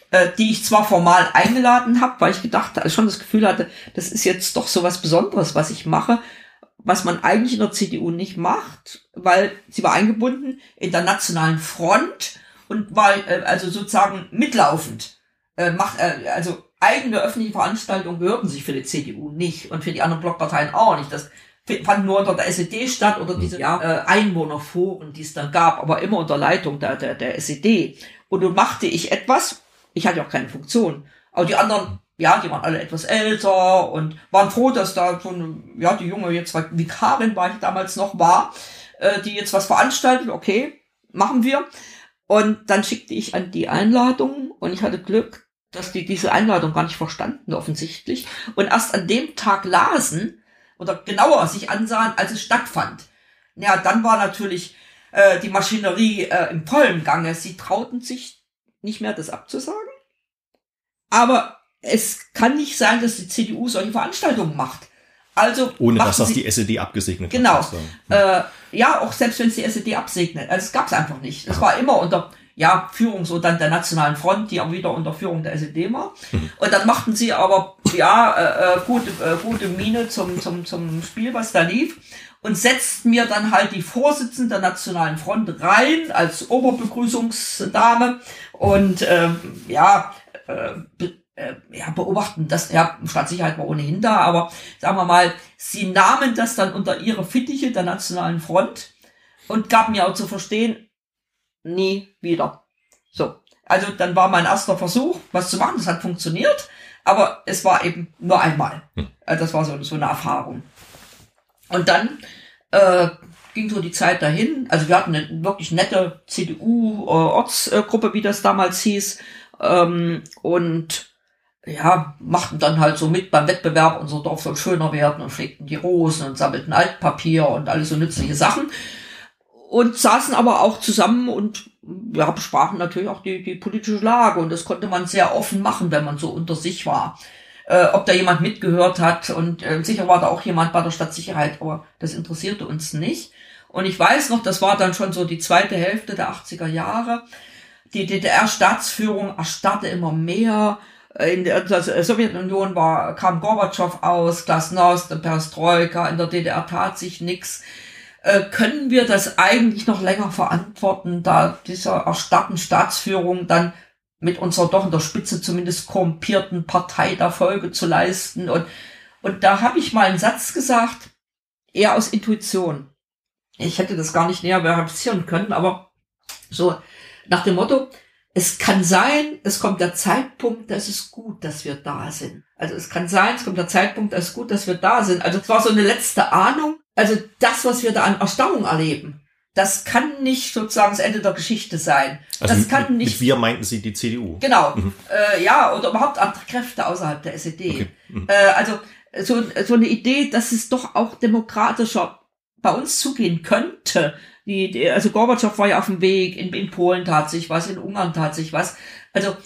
äh, die ich zwar formal eingeladen habe, weil ich gedacht, also schon das Gefühl hatte, das ist jetzt doch so was Besonderes, was ich mache, was man eigentlich in der C D U nicht macht, weil sie war eingebunden in der nationalen Front und war äh, also sozusagen mitlaufend. Äh, macht äh, also eigene öffentliche Veranstaltungen gehörten sich für die C D U nicht und für die anderen Blockparteien auch nicht. Das fand nur unter der S E D statt oder diese ja, äh, Einwohnerforen, die es dann gab, aber immer unter Leitung der, der, der S E D. Und nun machte ich etwas, ich hatte auch keine Funktion, aber die anderen, ja, die waren alle etwas älter und waren froh, dass da so eine, ja, die junge jetzt Vikarin war ich damals noch war, äh, die jetzt was veranstaltet, okay, machen wir. Und dann schickte ich an die Einladung und ich hatte Glück, dass die diese Einladung gar nicht verstanden, offensichtlich, und erst an dem Tag lasen oder genauer sich ansahen, als es stattfand. Ja, dann war natürlich äh, die Maschinerie äh, im vollen Gange. Sie trauten sich nicht mehr, das abzusagen. Aber es kann nicht sein, dass die C D U solche Veranstaltungen macht. Also ohne dass das die S E D abgesegnet genau, hat. Genau. Äh, ja, auch selbst wenn es die S E D absegnet. Also es gab es einfach nicht. Es war immer unter ja Führung so dann der Nationalen Front, die auch wieder unter Führung der S E D war. Mhm. Und dann machten sie aber ja äh, gute äh, gute Miene zum zum zum Spiel, was da lief, und setzten mir dann halt die Vorsitzende der Nationalen Front rein als Oberbegrüßungsdame und äh, ja äh, Äh, ja, beobachten, das, ja, Staatssicherheit war ohnehin da, aber sagen wir mal, sie nahmen das dann unter ihre Fittiche der Nationalen Front und gaben mir auch zu verstehen, nie wieder. So. Also, dann war mein erster Versuch, was zu machen, das hat funktioniert, aber es war eben nur einmal. Hm. Also das war so, so eine Erfahrung. Und dann, äh, ging so die Zeit dahin, also wir hatten eine wirklich nette C D U-Ortsgruppe, wie das damals hieß, ähm, und ja, machten dann halt so mit beim Wettbewerb, unser Dorf soll schöner werden, und pflegten die Rosen und sammelten Altpapier und alles so nützliche Sachen. Und saßen aber auch zusammen und ja, besprachen natürlich auch die, die politische Lage. Und das konnte man sehr offen machen, wenn man so unter sich war. Äh, ob da jemand mitgehört hat, und äh, sicher war da auch jemand bei der Stadtsicherheit, aber das interessierte uns nicht. Und ich weiß noch, das war dann schon so die zweite Hälfte der achtziger Jahre. Die D D R-Staatsführung erstarrte immer mehr. In der Sowjetunion war, kam Gorbatschow aus, Glasnost, Perestroika, in der D D R tat sich nichts. Äh, können wir das eigentlich noch länger verantworten, da dieser erstarrten Staatsführung dann mit unserer doch in der Spitze zumindest korrumpierten Partei da Folge zu leisten? Und, und da habe ich mal einen Satz gesagt, eher aus Intuition. Ich hätte das gar nicht näher verifizieren können, aber so nach dem Motto, es kann sein, es kommt der Zeitpunkt, da ist es gut, dass wir da sind. Also es kann sein, es kommt der Zeitpunkt, da ist es gut, dass wir da sind. Also es war so eine letzte Ahnung. Also das, was wir da an Erstarrung erleben, das kann nicht sozusagen das Ende der Geschichte sein. Also das mit, kann mit, nicht. Mit wir meinten Sie die C D U? Genau. Mhm. Äh, ja, oder überhaupt andere Kräfte außerhalb der S E D. Okay. Mhm. Äh, also so, so eine Idee, dass es doch auch demokratischer bei uns zugehen könnte. Die, die, also Gorbatschow war ja auf dem Weg, in, in Polen tat sich was, in Ungarn tat sich was. Also,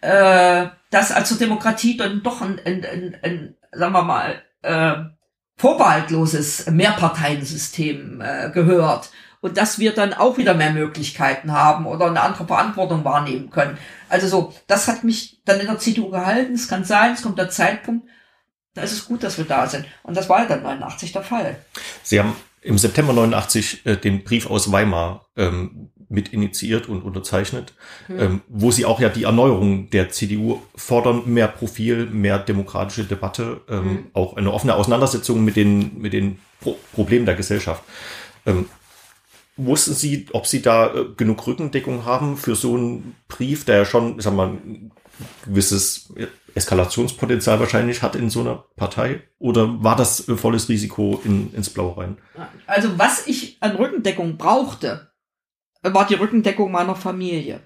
äh, dass also Demokratie dann doch ein, ein, ein, ein sagen wir mal, äh, vorbehaltloses Mehrparteiensystem äh, gehört. Und dass wir dann auch wieder mehr Möglichkeiten haben oder eine andere Verantwortung wahrnehmen können. Also so, das hat mich dann in der C D U gehalten. Es kann sein, es kommt der Zeitpunkt, da ist es gut, dass wir da sind. Und das war ja dann neunundachtzig der Fall. Sie haben im September neunundachtzig äh, den Brief aus Weimar ähm, mit initiiert und unterzeichnet, hm. ähm, wo Sie auch ja die Erneuerung der C D U fordern, mehr Profil, mehr demokratische Debatte, ähm, hm. auch eine offene Auseinandersetzung mit den mit den Pro- Problemen der Gesellschaft. Ähm, wussten Sie, ob Sie da äh, genug Rückendeckung haben für so einen Brief, der ja schon, sag mal, ein gewisses Eskalationspotenzial wahrscheinlich hat in so einer Partei? Oder war das äh, volles Risiko in, ins Blaue rein? Also was ich an Rückendeckung brauchte, war die Rückendeckung meiner Familie.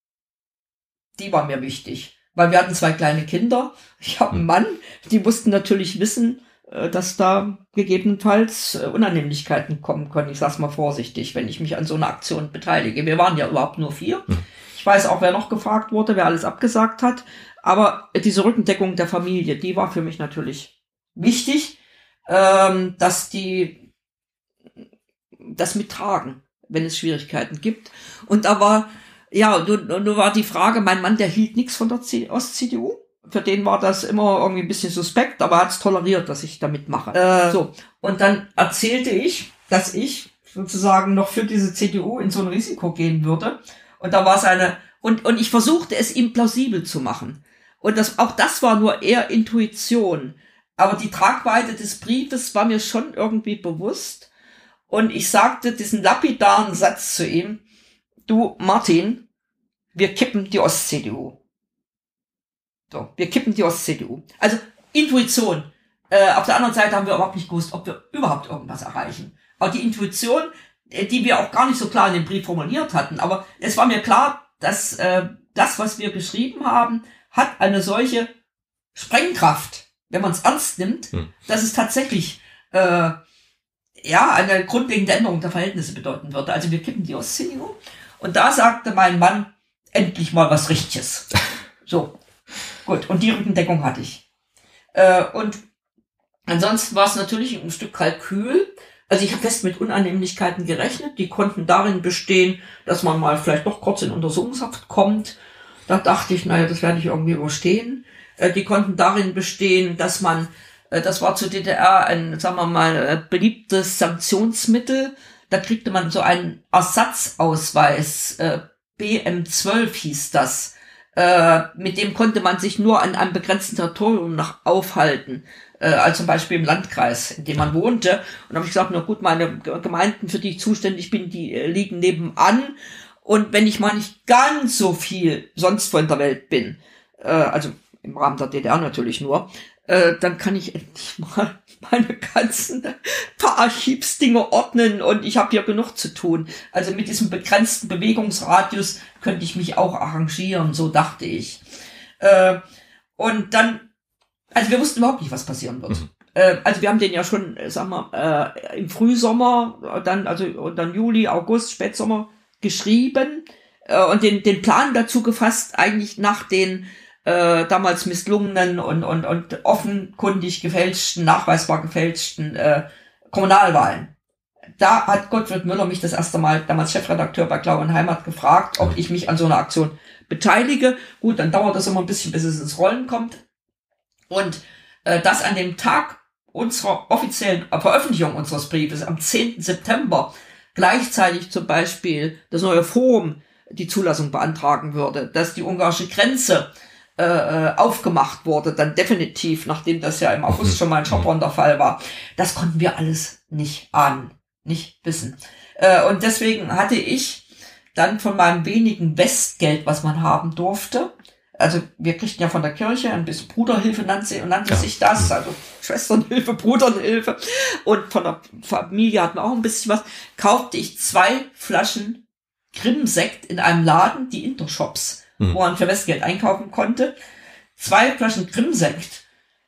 Die war mir wichtig, weil wir hatten zwei kleine Kinder. Ich habe einen Mann, die mussten natürlich wissen, dass da gegebenenfalls Unannehmlichkeiten kommen können. Ich sag's mal vorsichtig, wenn ich mich an so einer Aktion beteilige. Wir waren ja überhaupt nur vier. Ich weiß auch, wer noch gefragt wurde, wer alles abgesagt hat. Aber diese Rückendeckung der Familie, die war für mich natürlich wichtig, ähm, dass die das mittragen, wenn es Schwierigkeiten gibt. Und da war Ja, nun, nun war die Frage, mein Mann, der hielt nichts von der Ost-C D U. Für den war das immer irgendwie ein bisschen suspekt, aber er hat es toleriert, dass ich da mitmache. Äh, so. Und dann erzählte ich, dass ich sozusagen noch für diese C D U in so ein Risiko gehen würde. Und da war seine, und, und ich versuchte es ihm plausibel zu machen. Und das, auch das war nur eher Intuition. Aber die Tragweite des Briefes war mir schon irgendwie bewusst. Und ich sagte diesen lapidaren Satz zu ihm: Du, Martin, wir kippen die Ost-C D U. So, wir kippen die Ost-C D U. Also Intuition. Äh, auf der anderen Seite haben wir überhaupt nicht gewusst, ob wir überhaupt irgendwas erreichen. Aber die Intuition, äh, die wir auch gar nicht so klar in dem Brief formuliert hatten, aber es war mir klar, dass äh, das, was wir geschrieben haben, hat eine solche Sprengkraft, wenn man es ernst nimmt, hm. dass es tatsächlich äh, ja eine grundlegende Änderung der Verhältnisse bedeuten würde. Also wir kippen die Ost-C D U. Und da sagte mein Mann, endlich mal was Richtiges. So. Gut, und die Rückendeckung hatte ich. Äh, und ansonsten war es natürlich ein Stück Kalkül. Also ich habe fest mit Unannehmlichkeiten gerechnet. Die konnten darin bestehen, dass man mal vielleicht doch kurz in Untersuchungshaft kommt. Da dachte ich, naja, das werde ich irgendwie überstehen. Äh, die konnten darin bestehen, dass man, äh, das war zur D D R ein, sagen wir mal, äh, beliebtes Sanktionsmittel. Da kriegte man so einen Ersatzausweis, äh, B M zwölf hieß das. Äh, mit dem konnte man sich nur an einem begrenzten Territorium noch aufhalten, äh, also zum Beispiel im Landkreis, in dem man wohnte. Und da habe ich gesagt, na gut, meine Gemeinden, für die ich zuständig bin, die äh, liegen nebenan. Und wenn ich mal nicht ganz so viel sonst von der Welt bin, äh, also im Rahmen der D D R natürlich nur, äh, dann kann ich endlich mal meine ganzen paar Archivsdinge ordnen und ich habe hier genug zu tun. Also mit diesem begrenzten Bewegungsradius könnte ich mich auch arrangieren, so dachte ich. Äh, und dann, also wir wussten überhaupt nicht, was passieren wird. Mhm. Äh, also wir haben den ja schon, sagen wir, äh, im Frühsommer, dann also und dann Juli, August, Spätsommer geschrieben äh, und den den Plan dazu gefasst, eigentlich nach den Äh, damals misslungenen und, und, und offenkundig gefälschten, nachweisbar gefälschten äh, Kommunalwahlen. Da hat Gottfried Müller mich das erste Mal, damals Chefredakteur bei Glaube und Heimat, gefragt, ob ich mich an so einer Aktion beteilige. Gut, dann dauert das immer ein bisschen, bis es ins Rollen kommt. Und äh, dass an dem Tag unserer offiziellen Veröffentlichung unseres Briefes, am zehnten September, gleichzeitig zum Beispiel das neue Forum die Zulassung beantragen würde, dass die ungarische Grenze Äh, aufgemacht wurde, dann definitiv, nachdem das ja im August schon mal in Schopron der Fall war. Das konnten wir alles nicht ahnen, nicht wissen. Äh, und deswegen hatte ich dann von meinem wenigen Westgeld, was man haben durfte, also wir kriegten ja von der Kirche ein bisschen Bruderhilfe, nannte, nannte ja. sich das, also Schwesternhilfe, Bruderhilfe, und von der Familie hatten wir auch ein bisschen was, kaufte ich zwei Flaschen Krimsekt in einem Laden, die Intershops, Hm. wo man für Westgeld einkaufen konnte, zwei Flaschen Krimsekt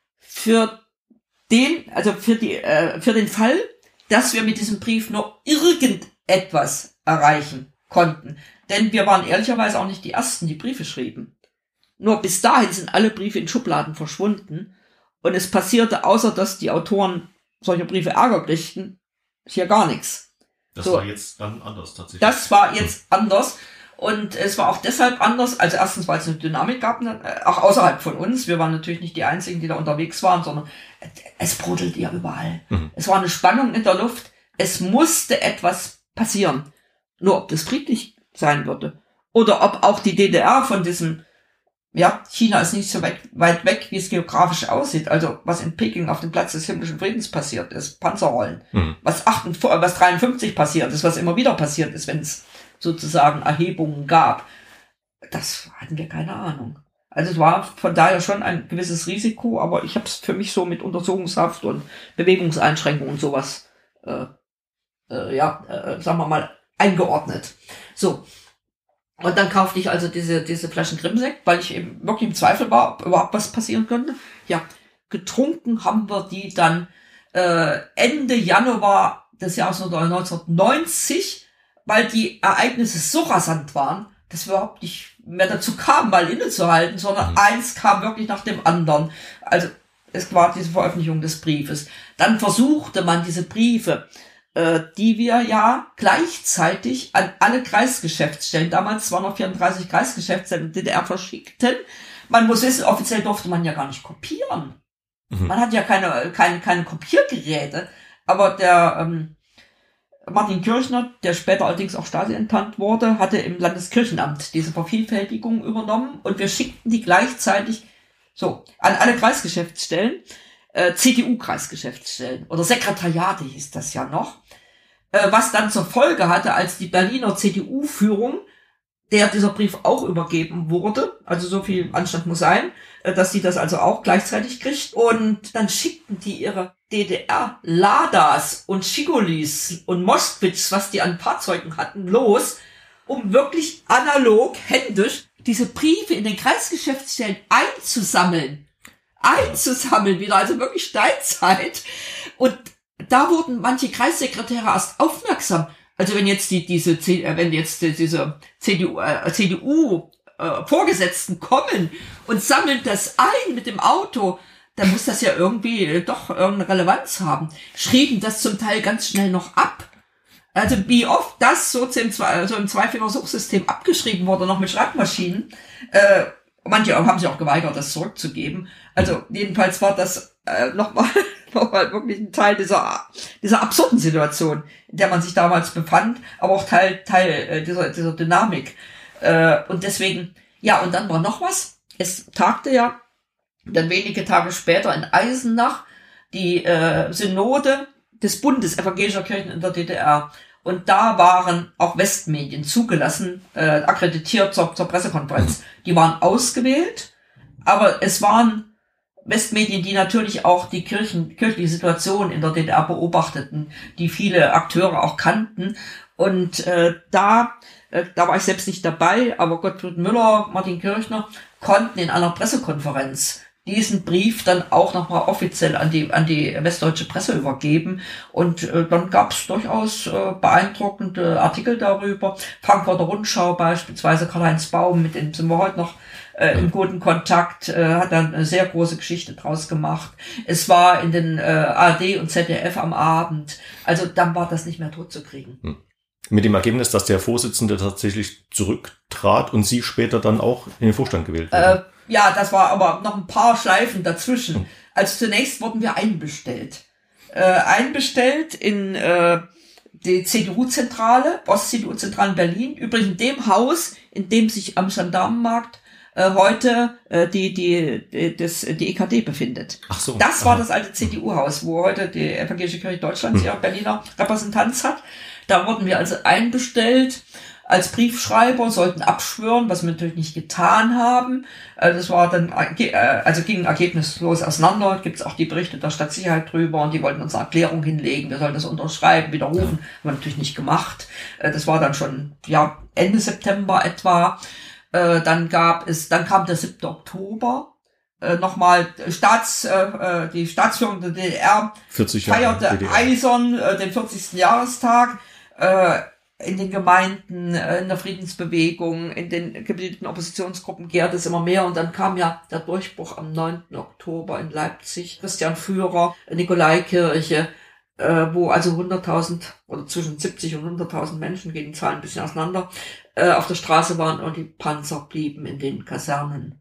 für den, also für die, äh, für den Fall, dass wir mit diesem Brief nur irgendetwas erreichen konnten. Denn wir waren ehrlicherweise auch nicht die Ersten, die Briefe schrieben. Nur bis dahin sind alle Briefe in Schubladen verschwunden und es passierte, außer dass die Autoren solcher Briefe Ärger kriegten, hier gar nichts. Das so, war jetzt dann anders tatsächlich. Das war jetzt hm. anders. Und es war auch deshalb anders, also erstens, weil es eine Dynamik gab, auch außerhalb von uns. Wir waren natürlich nicht die Einzigen, die da unterwegs waren, sondern es brodelte ja überall. Mhm. Es war eine Spannung in der Luft. Es musste etwas passieren. Nur ob das friedlich sein würde. Oder ob auch die D D R von diesem, ja, China ist nicht so weit, weit weg, wie es geografisch aussieht. Also was in Peking auf dem Platz des himmlischen Friedens passiert ist, Panzerrollen. Mhm. Was, achtundfünfzig, was dreiundfünfzig passiert ist, was immer wieder passiert ist, wenn es sozusagen Erhebungen gab. Das hatten wir keine Ahnung. Also es war von daher schon ein gewisses Risiko, aber ich habe es für mich so mit Untersuchungshaft und Bewegungseinschränkungen und sowas, äh, äh, ja, äh, sagen wir mal, eingeordnet. So. Und dann kaufte ich also diese diese Flaschen Krimsekt, weil ich eben wirklich im Zweifel war, ob überhaupt was passieren könnte. Ja, getrunken haben wir die dann äh, Ende Januar des Jahres neunzehnhundertneunzig, weil die Ereignisse so rasant waren, dass wir überhaupt nicht mehr dazu kamen, mal innezuhalten, sondern mhm. eins kam wirklich nach dem anderen. Also es war diese Veröffentlichung des Briefes. Dann versuchte man diese Briefe äh, die wir ja gleichzeitig an alle Kreisgeschäftsstellen, damals waren noch vierunddreißig Kreisgeschäftsstellen in der D D R, verschickten. Man muss wissen, offiziell durfte man ja gar nicht kopieren. Mhm. Man hat ja keine, keine, keine Kopiergeräte. Aber der ähm, Martin Kirchner, der später allerdings auch Stasi enttarnt wurde, hatte im Landeskirchenamt diese Vervielfältigung übernommen und wir schickten die gleichzeitig so an alle Kreisgeschäftsstellen, äh, C D U-Kreisgeschäftsstellen oder Sekretariate hieß das ja noch, äh, was dann zur Folge hatte, als die Berliner C D U-Führung, der dieser Brief auch übergeben wurde, also so viel Anstand muss sein, äh, dass sie das also auch gleichzeitig kriegt, und dann schickten die ihre D D R-Ladas und Schigolis und Moskwitz, was die an Fahrzeugen hatten, los, um wirklich analog, händisch, diese Briefe in den Kreisgeschäftsstellen einzusammeln. Einzusammeln wieder, also wirklich Steinzeit. Und da wurden manche Kreissekretäre erst aufmerksam. Also wenn jetzt die, diese, wenn jetzt diese C D U, äh, C D U äh, Vorgesetzten kommen und sammeln das ein mit dem Auto, dann muss das ja irgendwie doch irgendeine Relevanz haben. Schrieben das zum Teil ganz schnell noch ab. Also wie oft das so im, so im Zweifinger-Suchsystem abgeschrieben wurde, noch mit Schreibmaschinen. Äh, manche haben sich auch geweigert, das zurückzugeben. Also jedenfalls war das äh, nochmal noch mal wirklich ein Teil dieser dieser absurden Situation, in der man sich damals befand, aber auch Teil Teil äh, dieser dieser Dynamik. Äh, und deswegen, ja, und dann war noch was. Es tagte ja dann wenige Tage später in Eisenach die äh, Synode des Bundes evangelischer Kirchen in der D D R. Und da waren auch Westmedien zugelassen, äh, akkreditiert zur, zur Pressekonferenz. Die waren ausgewählt, aber es waren Westmedien, die natürlich auch die Kirchen, kirchliche Situation in der D D R beobachteten, die viele Akteure auch kannten. Und äh, da, äh, da war ich selbst nicht dabei, aber Gottfried Müller, Martin Kirchner konnten in einer Pressekonferenz diesen Brief dann auch nochmal offiziell an die an die westdeutsche Presse übergeben. Und äh, dann gab es durchaus äh, beeindruckende Artikel darüber. Frankfurter Rundschau beispielsweise, Karl-Heinz Baum, mit dem sind wir heute noch äh, im guten Kontakt, äh, hat dann eine sehr große Geschichte draus gemacht. Es war in den äh, A R D und Z D F am Abend. Also dann war das nicht mehr tot zu kriegen. Hm. Mit dem Ergebnis, dass der Vorsitzende tatsächlich zurücktrat und Sie später dann auch in den Vorstand gewählt wurden. Äh, ja, das war aber noch ein paar Schleifen dazwischen. Hm. Also zunächst wurden wir einbestellt. Äh, einbestellt in äh, die C D U-Zentrale, Ost-C D U-Zentrale in Berlin. Übrigens in dem Haus, in dem sich am Gendarmenmarkt äh, heute äh, die die die, das, die E K D befindet. Ach so. Das war das alte C D U-Haus, wo heute die Evangelische Kirche Deutschlands ihre Berliner Repräsentanz hat. Da wurden wir also einbestellt als Briefschreiber, sollten abschwören, was wir natürlich nicht getan haben. Das war dann, also ging ergebnislos auseinander. Gibt es auch die Berichte der Stadtsicherheit drüber, und die wollten uns eine Erklärung hinlegen. Wir sollten das unterschreiben, widerrufen. Haben wir natürlich nicht gemacht. Das war dann schon, ja, Ende September etwa. Dann gab es, dann kam der siebte Oktober. Äh, nochmal Staats, äh, die Staatsführung der D D R feierte D D R. eisern äh, den vierzigsten Jahrestag äh, in den Gemeinden, äh, in der Friedensbewegung, in den gebildeten Oppositionsgruppen gärt es immer mehr, und dann kam ja der Durchbruch am neunten Oktober in Leipzig, Christian Führer, Nikolaikirche, äh, wo also hunderttausend oder zwischen siebzig und hunderttausend Menschen, gehen die Zahlen ein bisschen auseinander, äh, auf der Straße waren, und die Panzer blieben in den Kasernen.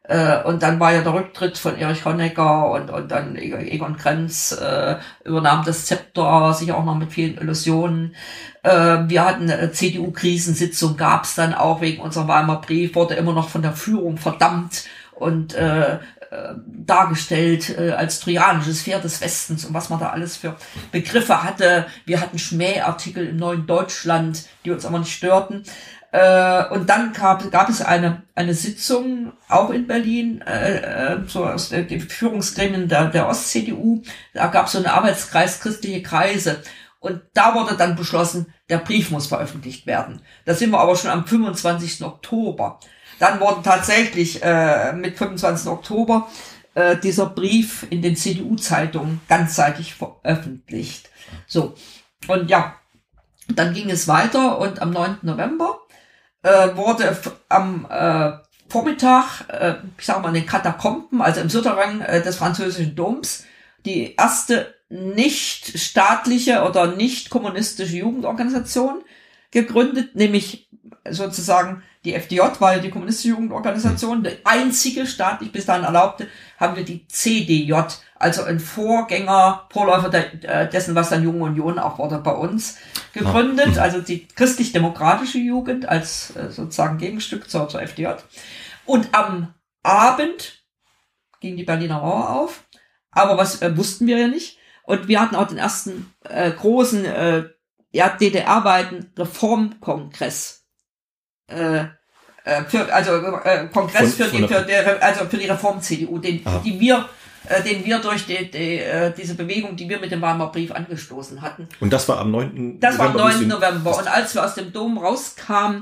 Und dann war ja der Rücktritt von Erich Honecker, und, und dann Egon Krenz äh, übernahm das Zepter, sicher auch noch mit vielen Illusionen. Äh, wir hatten eine C D U-Krisensitzung, gab es dann auch wegen unserem Weimarer Brief, wurde immer noch von der Führung verdammt und äh, äh, dargestellt äh, als trojanisches Pferd des Westens, und was man da alles für Begriffe hatte. Wir hatten Schmähartikel im Neuen Deutschland, die uns aber nicht störten. Äh, und dann gab, gab es eine eine Sitzung, auch in Berlin, äh, äh, so aus der, den Führungsgremien der, der Ost-C D U. Da gab es so einen Arbeitskreis christliche Kreise. Und da wurde dann beschlossen, der Brief muss veröffentlicht werden. Da sind wir aber schon am fünfundzwanzigsten Oktober. Dann wurde tatsächlich äh, mit fünfundzwanzigsten Oktober äh, dieser Brief in den C D U-Zeitungen ganzseitig veröffentlicht. So, und ja, dann ging es weiter, und am neunten November äh, wurde am äh, Vormittag, äh, ich sag mal in den Katakomben, also im Souterrain äh, des französischen Doms, die erste nicht staatliche oder nicht kommunistische Jugendorganisation gegründet, nämlich sozusagen die F D J war ja die kommunistische Jugendorganisation, die einzige staatlich bis dahin erlaubte, haben wir die C D J, also ein Vorgänger, Vorläufer dessen, was dann Junge Union auch wurde, bei uns gegründet, also die christlich-demokratische Jugend als sozusagen Gegenstück zur, zur F D J. Und am Abend ging die Berliner Mauer auf, aber was äh, wussten wir ja nicht. Und wir hatten auch den ersten äh, großen äh, ja, D D R-weiten Reformkongress. Äh, äh, für, also äh, Kongress von, für die für der, also für die Reform-C D U, den die wir äh, den wir durch die, die, äh, diese Bewegung, die wir mit dem Weimarer Brief angestoßen hatten. Und das war am neunten Das war am neunten November. Und als wir aus dem Dom rauskamen,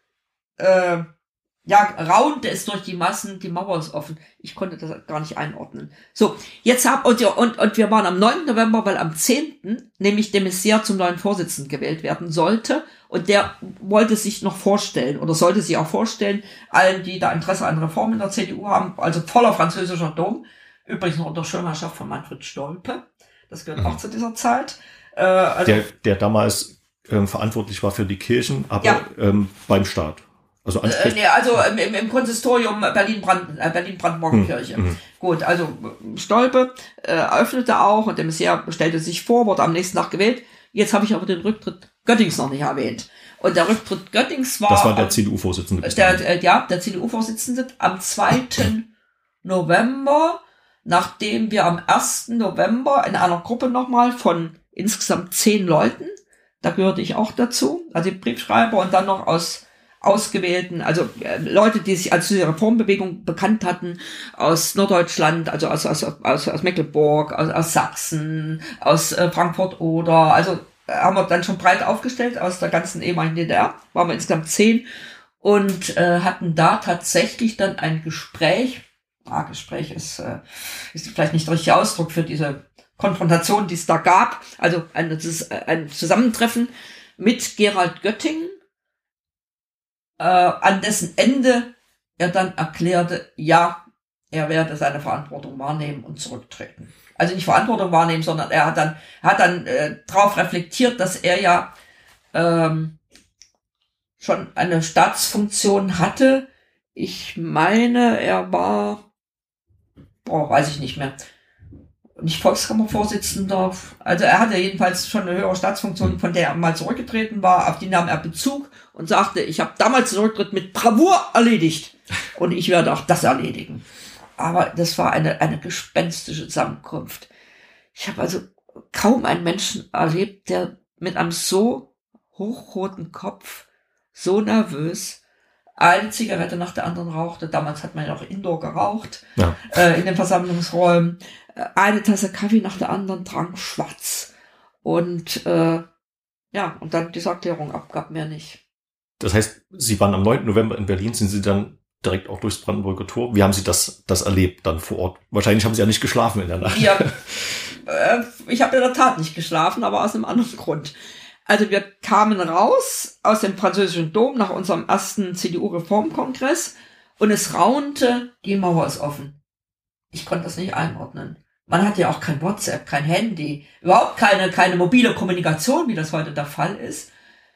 äh, ja, raunte es durch die Massen, die Mauer ist offen. Ich konnte das gar nicht einordnen. So, jetzt hab, und, und, und wir waren am neunten November, weil am zehnten nämlich de Maizière zum neuen Vorsitzenden gewählt werden sollte. Und der wollte sich noch vorstellen, oder sollte sich auch vorstellen, allen, die da Interesse an Reformen in der C D U haben, also voller französischer Dom, übrigens noch unter Schirmherrschaft von Manfred Stolpe. Das gehört mhm. auch zu dieser Zeit. Äh, also, der, der damals ähm, verantwortlich war für die Kirchen, aber ja. ähm, beim Staat. Also, äh, nee, also im, im Konsistorium Berlin-Brand, äh, Berlin-Brandenburger hm, Kirche. Hm. Gut, also Stolpe äh, eröffnete auch und der Maizière stellte sich vor, wurde am nächsten Tag gewählt. Jetzt habe ich aber den Rücktritt Göttings noch nicht erwähnt. Und der Rücktritt Göttings war... Das war der C D U-Vorsitzende. Der, äh, ja, der C D U-Vorsitzende am zweiten November, nachdem wir am ersten November in einer Gruppe nochmal von insgesamt zehn Leuten, da gehörte ich auch dazu, also die Briefschreiber und dann noch aus ausgewählten, also äh, Leute, die sich als diese Reformbewegung bekannt hatten, aus Norddeutschland, also aus aus aus, aus Mecklenburg, aus, aus Sachsen, aus äh, Frankfurt oder, also äh, haben wir dann schon breit aufgestellt aus der ganzen ehemaligen D D R, waren wir insgesamt zehn und äh, hatten da tatsächlich dann ein Gespräch, ah, Gespräch ist, äh, ist vielleicht nicht der richtige Ausdruck für diese Konfrontation, die es da gab, also ein, ein Zusammentreffen mit Gerald Götting, Äh, an dessen Ende er dann erklärte, ja, er werde seine Verantwortung wahrnehmen und zurücktreten. Also nicht Verantwortung wahrnehmen, sondern er hat dann hat dann äh, darauf reflektiert, dass er ja ähm, schon eine Staatsfunktion hatte. Ich meine, er war, boah, weiß ich nicht mehr, nicht Volkskammervorsitzender, also er hatte jedenfalls schon eine höhere Staatsfunktion, von der er mal zurückgetreten war, auf die nahm er Bezug und sagte, ich habe damals den Rücktritt mit Bravour erledigt und ich werde auch das erledigen. Aber das war eine eine gespenstische Zusammenkunft. Ich habe also kaum einen Menschen erlebt, der mit einem so hochroten Kopf, so nervös, eine Zigarette nach der anderen rauchte. Damals hat man ja auch Indoor geraucht, ja. äh, in den Versammlungsräumen. Eine Tasse Kaffee nach der anderen trank, schwarz. Und äh, ja, und dann diese Erklärung abgab, mehr nicht. Das heißt, Sie waren am neunten November in Berlin, sind Sie dann direkt auch durchs Brandenburger Tor? Wie haben Sie das das erlebt dann vor Ort? Wahrscheinlich haben Sie ja nicht geschlafen in der Nacht. Ja, äh, ich habe in der Tat nicht geschlafen, aber aus einem anderen Grund. Also wir kamen raus aus dem französischen Dom nach unserem ersten C D U-Reformkongress und es raunte, die Mauer ist offen. Ich konnte das nicht einordnen. Man hatte ja auch kein WhatsApp, kein Handy, überhaupt keine keine mobile Kommunikation, wie das heute der Fall ist.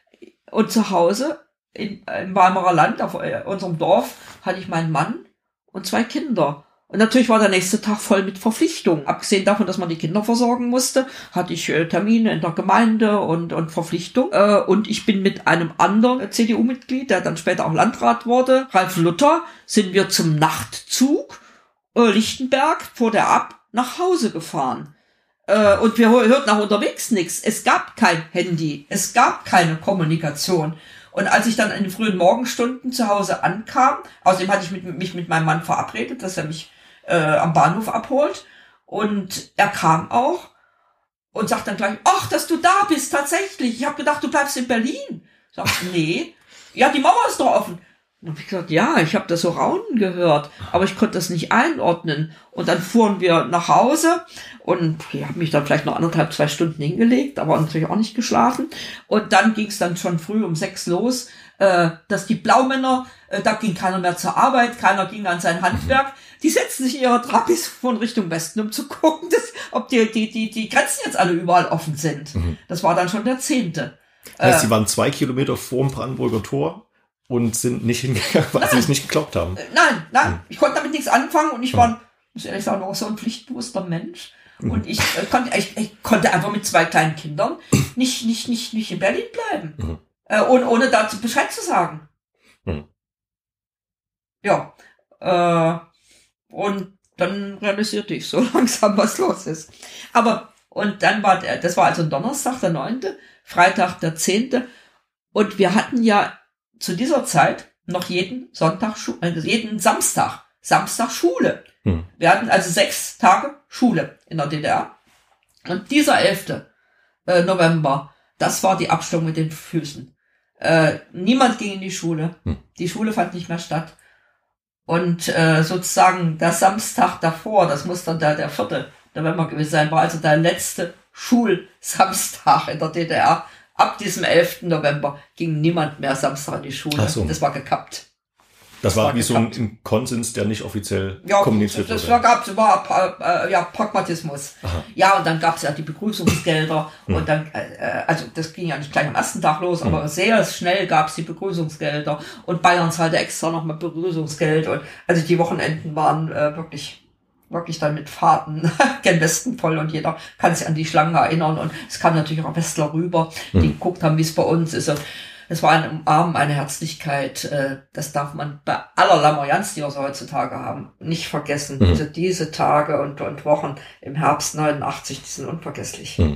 Und zu Hause in, im Weimarer Land, auf äh, unserem Dorf, hatte ich meinen Mann und zwei Kinder. Und natürlich war der nächste Tag voll mit Verpflichtungen. Abgesehen davon, dass man die Kinder versorgen musste, hatte ich äh, Termine in der Gemeinde und, und Verpflichtung. Äh, und ich bin mit einem anderen C D U-Mitglied, der dann später auch Landrat wurde, Ralf Luther, sind wir zum Nachtzug äh, Lichtenberg vor der Ab nach Hause gefahren. Äh, und wir hörten auch unterwegs nichts. Es gab kein Handy, es gab keine Kommunikation. Und als ich dann in den frühen Morgenstunden zu Hause ankam, außerdem hatte ich mit, mich mit meinem Mann verabredet, dass er mich äh, am Bahnhof abholt. Und er kam auch und sagt dann gleich, ach, dass du da bist, tatsächlich. Ich habe gedacht, du bleibst in Berlin. Sagt, nee. Ja, die Mauer ist doch offen. Und dann habe ich gesagt, ja, ich habe das so raunen gehört, aber ich konnte das nicht einordnen. Und dann fuhren wir nach Hause und ich habe mich dann vielleicht noch anderthalb, zwei Stunden hingelegt, aber natürlich auch nicht geschlafen. Und dann ging es dann schon früh um sechs los, äh, dass die Blaumänner, äh, da ging keiner mehr zur Arbeit, keiner ging an sein Handwerk. Mhm. Die setzten sich in ihre Trabis von Richtung Westen, um zu gucken, dass, ob die, die, die, die Grenzen jetzt alle überall offen sind. Mhm. Das war dann schon der zehnte. Das heißt, äh, sie waren zwei Kilometer vor dem Brandenburger Tor und sind nicht hingegangen, weil nein. sie es nicht geglaubt haben. Nein, nein, mhm. ich konnte damit nichts anfangen und ich war, mhm. muss ehrlich sagen, auch so ein pflichtbewusster Mensch. Mhm. Und ich, äh, konnte, ich, ich konnte einfach mit zwei kleinen Kindern nicht, nicht, nicht, nicht in Berlin bleiben. Mhm. Äh, ohne, ohne dazu Bescheid zu sagen. Mhm. Ja, äh, und dann realisierte ich so langsam, was los ist. Aber, und dann war der, das war also Donnerstag, der neunte, Freitag, der zehnte. Und wir hatten ja zu dieser Zeit noch jeden Sonntag, also jeden Samstag, Samstag Schule. Hm. Wir hatten also sechs Tage Schule in der D D R. Und dieser elfte November, das war die Abstimmung mit den Füßen. Äh, niemand ging in die Schule. Hm. Die Schule fand nicht mehr statt. Und äh, sozusagen der Samstag davor, das muss dann der, der vierte November gewesen sein, war also der letzte Schulsamstag in der D D R. Ab diesem elften November ging niemand mehr Samstag in die Schule. So. Das war gekappt. Das, das war, war wie gekappt. So ein Konsens, der nicht offiziell ja, kommuniziert das, wurde. Das gab es war äh, ja Pragmatismus. Aha. Ja, und dann gab es ja die Begrüßungsgelder hm. und dann, äh, also das ging ja nicht gleich am ersten Tag los, hm. aber sehr schnell gab es die Begrüßungsgelder und Bayern zahlte extra nochmal Begrüßungsgeld und also die Wochenenden waren äh, wirklich wirklich dann mit Fahrten gen Westen voll und jeder kann sich an die Schlangen erinnern und es kam natürlich auch Westler rüber, die hm. geguckt haben, wie es bei uns ist und es war ein Umarmen, eine Herzlichkeit, äh, das darf man bei aller Lamoyanz, die wir so heutzutage haben, nicht vergessen. Mhm. Also diese Tage und, und Wochen im Herbst neunundachtzig, die sind unvergesslich. Mhm.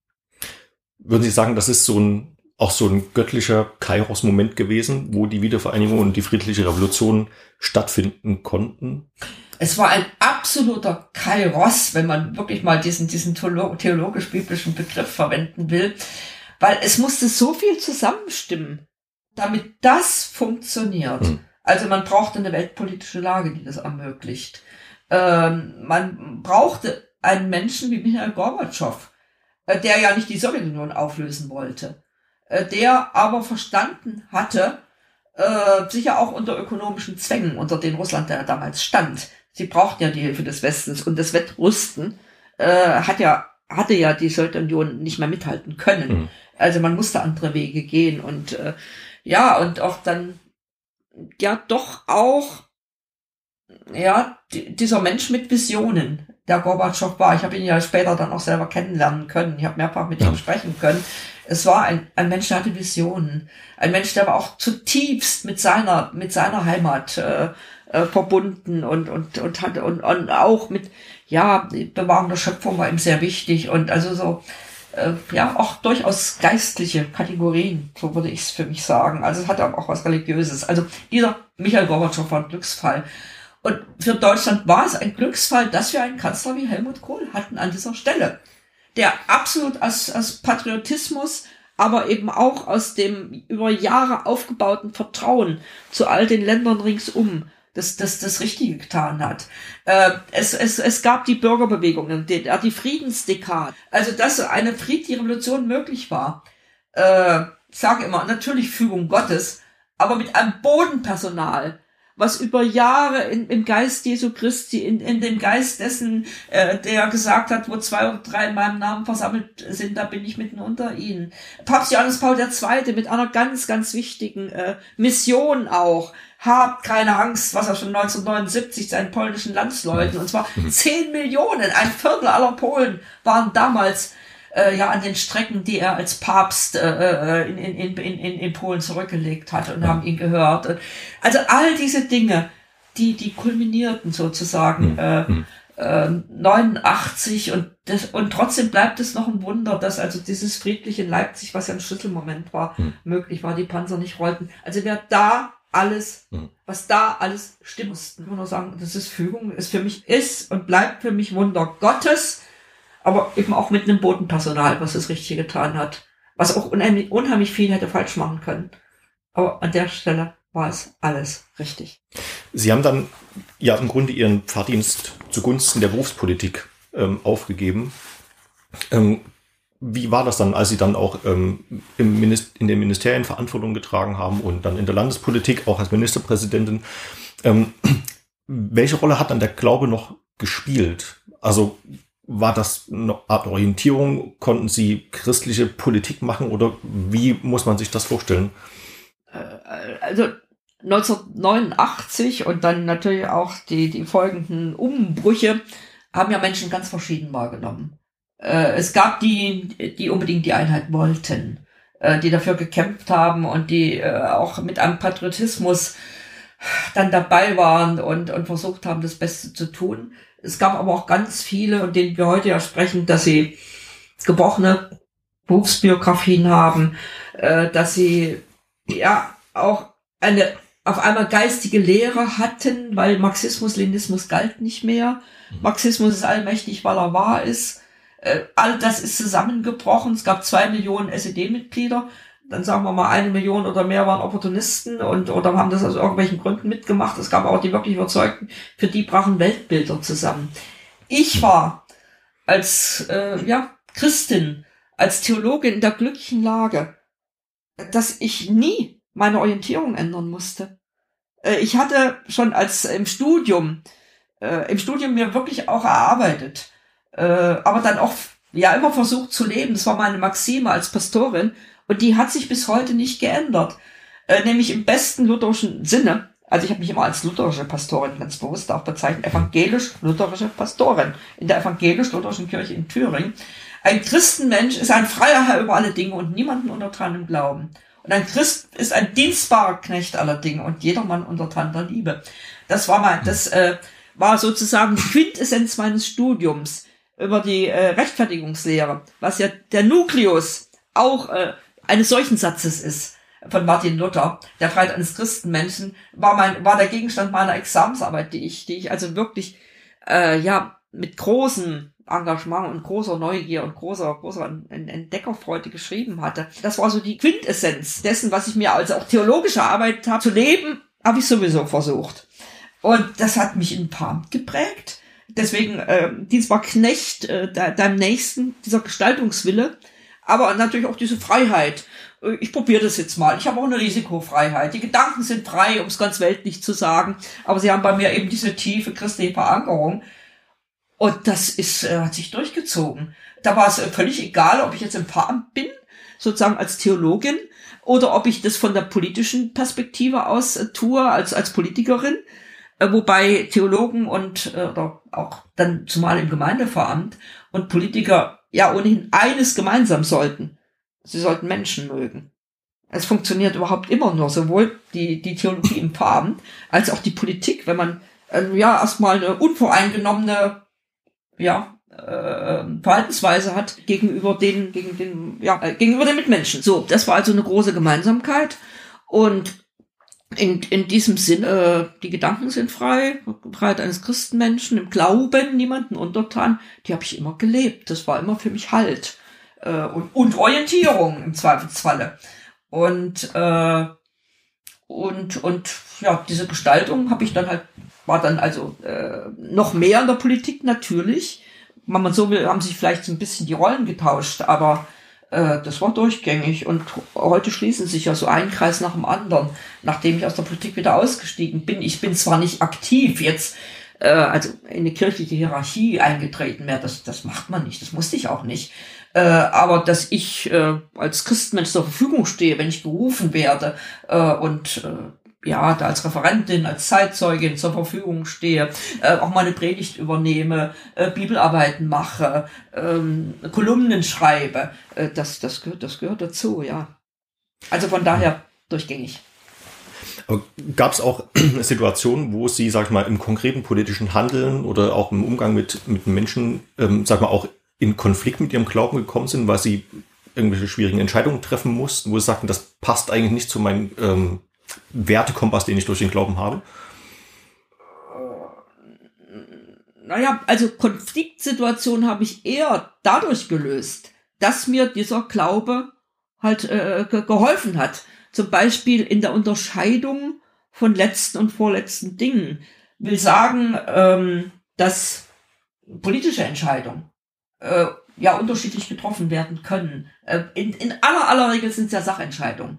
Würden Sie sagen, das ist so ein, auch so ein göttlicher Kairos-Moment gewesen, wo die Wiedervereinigung und die friedliche Revolution stattfinden konnten? Es war ein absoluter Kairos, wenn man wirklich mal diesen, diesen theologisch-biblischen Begriff verwenden will. Weil es musste so viel zusammenstimmen, damit das funktioniert. Hm. Also man brauchte eine weltpolitische Lage, die das ermöglicht. Ähm, man brauchte einen Menschen wie Michail Gorbatschow, äh, der ja nicht die Sowjetunion auflösen wollte, äh, der aber verstanden hatte, äh, sicher auch unter ökonomischen Zwängen, unter denen Russland ja damals stand. Sie brauchten ja die Hilfe des Westens und das Wettrüsten äh, hat ja hatte ja die Sowjetunion nicht mehr mithalten können. Hm. Also man musste andere Wege gehen und äh, ja, und auch dann ja doch auch ja die, dieser Mensch mit Visionen, der Gorbatschow war. Ich habe ihn ja später dann auch selber kennenlernen können. Ich habe mehrfach mit ja. ihm sprechen können. Es war ein, ein Mensch, der hatte Visionen. Ein Mensch, der war auch zutiefst mit seiner mit seiner Heimat äh, äh, verbunden und und und hatte und, und auch mit ja die Bewahrung der Schöpfung war ihm sehr wichtig und also so ja, auch durchaus geistliche Kategorien, so würde ich es für mich sagen. Also es hat auch was Religiöses. Also dieser Michail Gorbatschow war ein Glücksfall. Und für Deutschland war es ein Glücksfall, dass wir einen Kanzler wie Helmut Kohl hatten an dieser Stelle, der absolut aus, aus Patriotismus, aber eben auch aus dem über Jahre aufgebauten Vertrauen zu all den Ländern ringsum das, das, das Richtige getan hat. Äh, es, es, es gab die Bürgerbewegungen, die, die Friedensdekade. Also, dass eine friedliche Revolution möglich war. Äh, ich sage immer, natürlich Fügung Gottes, aber mit einem Bodenpersonal, was über Jahre in, im Geist Jesu Christi, in, in dem Geist dessen, äh, der gesagt hat, wo zwei oder drei in meinem Namen versammelt sind, da bin ich mitten unter ihnen. Papst Johannes Paul der Zweite mit einer ganz, ganz wichtigen äh, Mission auch. Habt keine Angst, was er schon neunzehnhundertneunundsiebzig seinen polnischen Landsleuten, und zwar zehn Millionen, ein Viertel aller Polen waren damals äh, ja an den Strecken, die er als Papst äh, in, in, in, in, in Polen zurückgelegt hat und haben ihn gehört. Also all diese Dinge, die die kulminierten sozusagen äh, äh, neunundachtzig und das, und trotzdem bleibt es noch ein Wunder, dass also dieses friedliche Leipzig, was ja ein Schlüsselmoment war, möglich war, die Panzer nicht rollten. Also wer da alles, was da alles stimmt, muss ich nur sagen, das ist Fügung, ist für mich, ist und bleibt für mich Wunder Gottes, aber eben auch mit einem Bodenpersonal, was das Richtige getan hat, was auch unheimlich, unheimlich viel hätte falsch machen können. Aber an der Stelle war es alles richtig. Sie haben dann ja im Grunde Ihren Pfarrdienst zugunsten der Berufspolitik ähm, aufgegeben. Ähm, wie war das dann, als Sie dann auch ähm, im Minist- in den Ministerien Verantwortung getragen haben und dann in der Landespolitik auch als Ministerpräsidentin? Ähm, welche Rolle hat dann der Glaube noch gespielt? Also war das eine Art Orientierung? Konnten Sie christliche Politik machen oder wie muss man sich das vorstellen? Also neunzehnhundertneunundachtzig und dann natürlich auch die, die folgenden Umbrüche haben ja Menschen ganz verschieden wahrgenommen. Äh, es gab die, die unbedingt die Einheit wollten, äh, die dafür gekämpft haben und die äh, auch mit einem Patriotismus dann dabei waren und, und versucht haben, das Beste zu tun. Es gab aber auch ganz viele, und denen wir heute ja sprechen, dass sie gebrochene Berufsbiografien haben, äh, dass sie ja auch eine auf einmal geistige Lehre hatten, weil Marxismus, Leninismus galt nicht mehr. Marxismus ist allmächtig, weil er wahr ist. Äh, all das ist zusammengebrochen. Es gab zwei Millionen S E D-Mitglieder. Dann sagen wir mal, eine Million oder mehr waren Opportunisten und oder haben das aus irgendwelchen Gründen mitgemacht. Es gab auch die wirklich Überzeugten, für die brachen Weltbilder zusammen. Ich war als äh, ja Christin, als Theologin in der glücklichen Lage, dass ich nie meine Orientierung ändern musste. Äh, ich hatte schon als im Studium, äh, im Studium mir wirklich auch erarbeitet, äh, aber dann auch ja immer versucht zu leben. Das war meine Maxime als Pastorin. Und die hat sich bis heute nicht geändert. Äh, nämlich im besten lutherischen Sinne. Also ich habe mich immer als lutherische Pastorin ganz bewusst auch bezeichnet. Evangelisch-lutherische Pastorin in der evangelisch-lutherischen Kirche in Thüringen. Ein Christenmensch ist ein freier Herr über alle Dinge und niemanden untertan im Glauben. Und ein Christ ist ein dienstbarer Knecht aller Dinge und jedermann untertan der Liebe. Das war mein, das äh, war sozusagen die Quintessenz meines Studiums über die äh, Rechtfertigungslehre, was ja der Nukleus auch äh, eines solchen Satzes ist von Martin Luther, der Freiheit eines Christenmenschen, war mein, war der Gegenstand meiner Examensarbeit, die ich, die ich also wirklich, äh, ja, mit großem Engagement und großer Neugier und großer, großer Entdeckerfreude geschrieben hatte. Das war so die Quintessenz dessen, was ich mir also auch theologisch erarbeitet habe. Zu leben, habe ich sowieso versucht. Und das hat mich in ein paar geprägt. Deswegen, äh, dies war Knecht, äh, deinem Nächsten, dieser Gestaltungswille, aber natürlich auch diese Freiheit. Ich probiere das jetzt mal. Ich habe auch eine Risikofreiheit. Die Gedanken sind frei, um es ganz weltlich zu sagen. Aber sie haben bei mir eben diese tiefe christliche Verankerung. Und das ist, äh, hat sich durchgezogen. Da war es äh, völlig egal, ob ich jetzt im Pfarramt bin, sozusagen als Theologin, oder ob ich das von der politischen Perspektive aus äh, tue, als, als Politikerin. Äh, wobei Theologen und, äh, oder auch dann zumal im Gemeindepfarramt und Politiker ja ohnehin eines gemeinsam sollten. Sie sollten Menschen mögen. Es funktioniert überhaupt immer nur, sowohl die, die Theologie im Pfarramt als auch die Politik, wenn man äh, ja erstmal eine unvoreingenommene ja, äh, Verhaltensweise hat gegenüber den, gegen den, ja, äh, gegenüber den Mitmenschen. So, das war also eine große Gemeinsamkeit. Und in, in diesem Sinne, äh, die Gedanken sind frei, Freiheit eines Christenmenschen, im Glauben, niemanden untertan, die habe ich immer gelebt. Das war immer für mich Halt. Äh, und, und Orientierung im Zweifelsfalle. Und, äh, und, und, ja, diese Gestaltung habe ich dann halt, war dann also äh, noch mehr in der Politik natürlich. Wenn man so will, haben sich vielleicht so ein bisschen die Rollen getauscht, aber äh, das war durchgängig. Und heute schließen sich ja so ein Kreis nach dem anderen, nachdem ich aus der Politik wieder ausgestiegen bin. Ich bin zwar nicht aktiv jetzt, äh, also in eine kirchliche Hierarchie eingetreten mehr, das, das macht man nicht, das musste ich auch nicht. Äh, aber dass ich äh, als Christenmensch zur Verfügung stehe, wenn ich gerufen werde äh, und äh, ja, da als Referentin, als Zeitzeugin zur Verfügung stehe, äh, auch mal eine Predigt übernehme, äh, Bibelarbeiten mache, ähm, Kolumnen schreibe, äh, das, das gehört, das gehört dazu, ja. Also von daher durchgängig. Gab es auch Situationen, wo Sie, sag ich mal, im konkreten politischen Handeln oder auch im Umgang mit, mit Menschen, ähm, sag mal, auch in Konflikt mit Ihrem Glauben gekommen sind, weil Sie irgendwelche schwierigen Entscheidungen treffen mussten, wo Sie sagten, das passt eigentlich nicht zu meinem ähm, Wertekompass, den ich durch den Glauben habe? Naja, also Konfliktsituationen habe ich eher dadurch gelöst, dass mir dieser Glaube halt äh, ge- geholfen hat. Zum Beispiel in der Unterscheidung von letzten und vorletzten Dingen. Will sagen, ähm, dass politische Entscheidungen äh, ja unterschiedlich getroffen werden können. Äh, in, in aller aller Regel sind es ja Sachentscheidungen.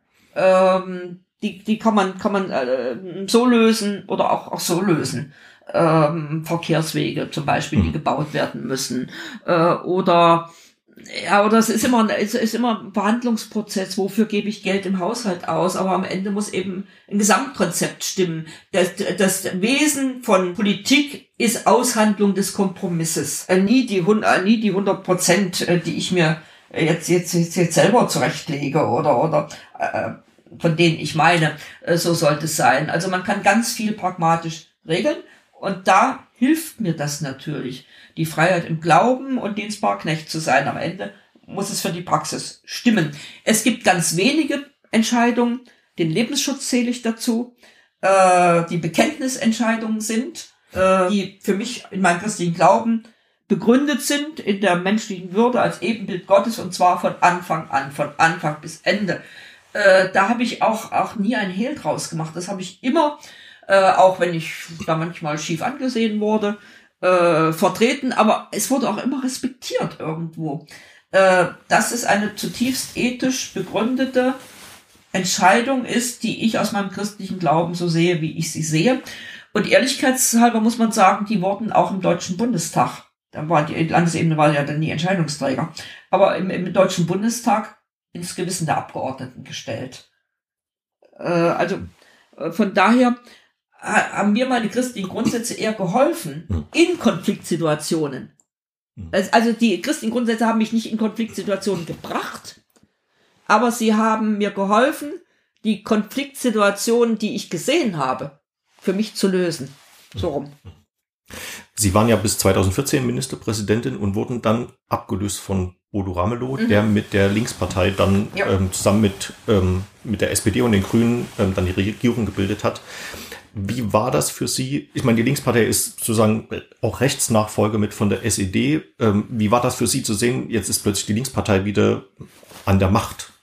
Ähm, die die kann man kann man äh, so lösen oder auch auch so lösen. Ähm, Verkehrswege zum Beispiel, die gebaut werden müssen, äh, oder ja, oder es ist immer, es ist immer ein Verhandlungsprozess. Wofür gebe ich Geld im Haushalt aus? Aber am Ende muss eben ein Gesamtkonzept stimmen. Das, das Wesen von Politik ist Aushandlung des Kompromisses. Äh, nie die, äh, nie die hundert Prozent, äh, die ich mir jetzt, jetzt, jetzt, jetzt selber zurechtlege oder, oder, äh, von denen ich meine, äh, so sollte es sein. Also man kann ganz viel pragmatisch regeln. Und da hilft mir das natürlich, die Freiheit im Glauben und dienstbarer Knecht zu sein. Am Ende muss es für die Praxis stimmen. Es gibt ganz wenige Entscheidungen, den Lebensschutz zähle ich dazu, äh, die Bekenntnisentscheidungen sind, äh, die für mich in meinem christlichen Glauben begründet sind in der menschlichen Würde als Ebenbild Gottes, und zwar von Anfang an, von Anfang bis Ende. Äh, da habe ich auch, auch nie ein Hehl draus gemacht. Das habe ich immer, Äh, auch wenn ich da manchmal schief angesehen wurde, äh, vertreten, aber es wurde auch immer respektiert irgendwo. Äh, dass es eine zutiefst ethisch begründete Entscheidung ist, die ich aus meinem christlichen Glauben so sehe, wie ich sie sehe. Und ehrlichkeitshalber muss man sagen, die wurden auch im Deutschen Bundestag, da war die Landesebene war ja dann nie Entscheidungsträger, aber im, im Deutschen Bundestag ins Gewissen der Abgeordneten gestellt. Äh, also äh, von daher haben mir meine christlichen Grundsätze eher geholfen in Konfliktsituationen. Also die christlichen Grundsätze haben mich nicht in Konfliktsituationen gebracht, aber sie haben mir geholfen, die Konfliktsituationen, die ich gesehen habe, für mich zu lösen. So rum. Sie waren ja bis zweitausendvierzehn Ministerpräsidentin und wurden dann abgelöst von Bodo Ramelow, mhm. der mit der Linkspartei dann ja. ähm, zusammen mit, ähm, mit der S P D und den Grünen ähm, dann die Regierung gebildet hat. Wie war das für Sie? Ich meine, die Linkspartei ist sozusagen auch Rechtsnachfolge mit von der S E D. Ähm, wie war das für Sie zu sehen, jetzt ist plötzlich die Linkspartei wieder an der Macht?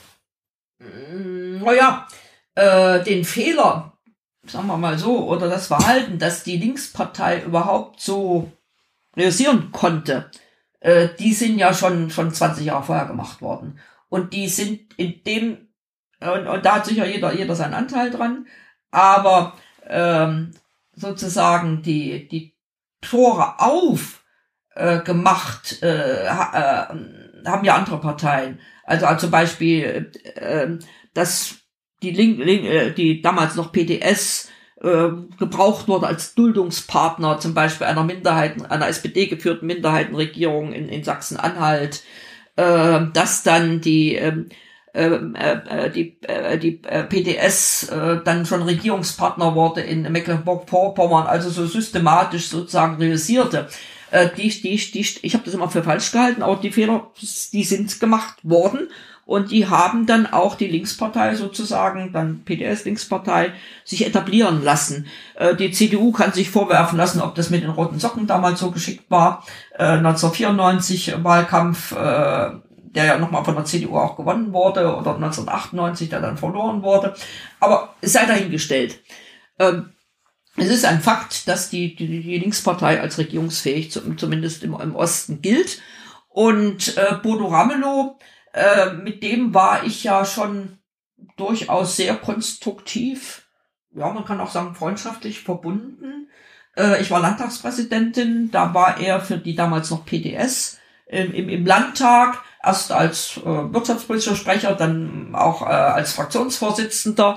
Naja, äh, den Fehler, sagen wir mal so, oder das Verhalten, dass die Linkspartei überhaupt so realisieren konnte, äh, die sind ja schon, schon zwanzig Jahre vorher gemacht worden. Und die sind in dem, und, und da hat sicher jeder, jeder seinen Anteil dran, aber ähm, sozusagen die die Tore auf äh, gemacht äh, ha, äh, haben ja andere Parteien. Also, also zum Beispiel, äh, dass die Link, Link, äh, die damals noch P D S äh, gebraucht wurde als Duldungspartner, zum Beispiel einer Minderheiten, einer S P D geführten Minderheitenregierung in, in Sachsen-Anhalt, äh, dass dann die äh, Äh, äh, die äh, die äh, P D S äh, dann schon Regierungspartner wurde in Mecklenburg-Vorpommern, also so systematisch sozusagen realisierte. Äh, die, die, die, ich habe das immer für falsch gehalten, aber die Fehler, die sind gemacht worden und die haben dann auch die Linkspartei sozusagen, dann P D S-Linkspartei, sich etablieren lassen. Äh, die C D U kann sich vorwerfen lassen, ob das mit den roten Socken damals so geschickt war. Äh, neunzehnhundertvierundneunzig Wahlkampf, äh, der ja nochmal von der C D U auch gewonnen wurde, oder neunzehnhundertachtundneunzig, der dann verloren wurde. Aber es sei dahingestellt. Ähm, es ist ein Fakt, dass die, die, die Linkspartei als regierungsfähig zum, zumindest im, im Osten gilt. Und äh, Bodo Ramelow, äh, mit dem war ich ja schon durchaus sehr konstruktiv, ja, man kann auch sagen freundschaftlich verbunden. Äh, ich war Landtagspräsidentin, da war er für die damals noch P D S im, im, im Landtag, erst als äh, wirtschaftspolitischer Sprecher, dann auch äh, als Fraktionsvorsitzender.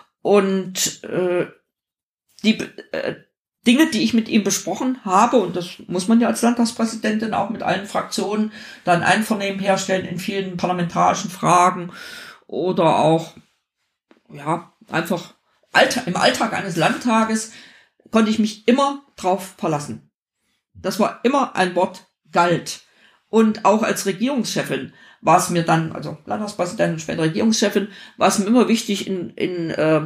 Und äh, die äh, Dinge, die ich mit ihm besprochen habe, und das muss man ja als Landtagspräsidentin auch mit allen Fraktionen dann Einvernehmen herstellen in vielen parlamentarischen Fragen oder auch ja einfach Alltag, im Alltag eines Landtages, konnte ich mich immer drauf verlassen. Das war immer ein Wort galt. Und auch als Regierungschefin war es mir dann, also Landtagspräsidentin, später Regierungschefin, war es mir immer wichtig, in, in äh,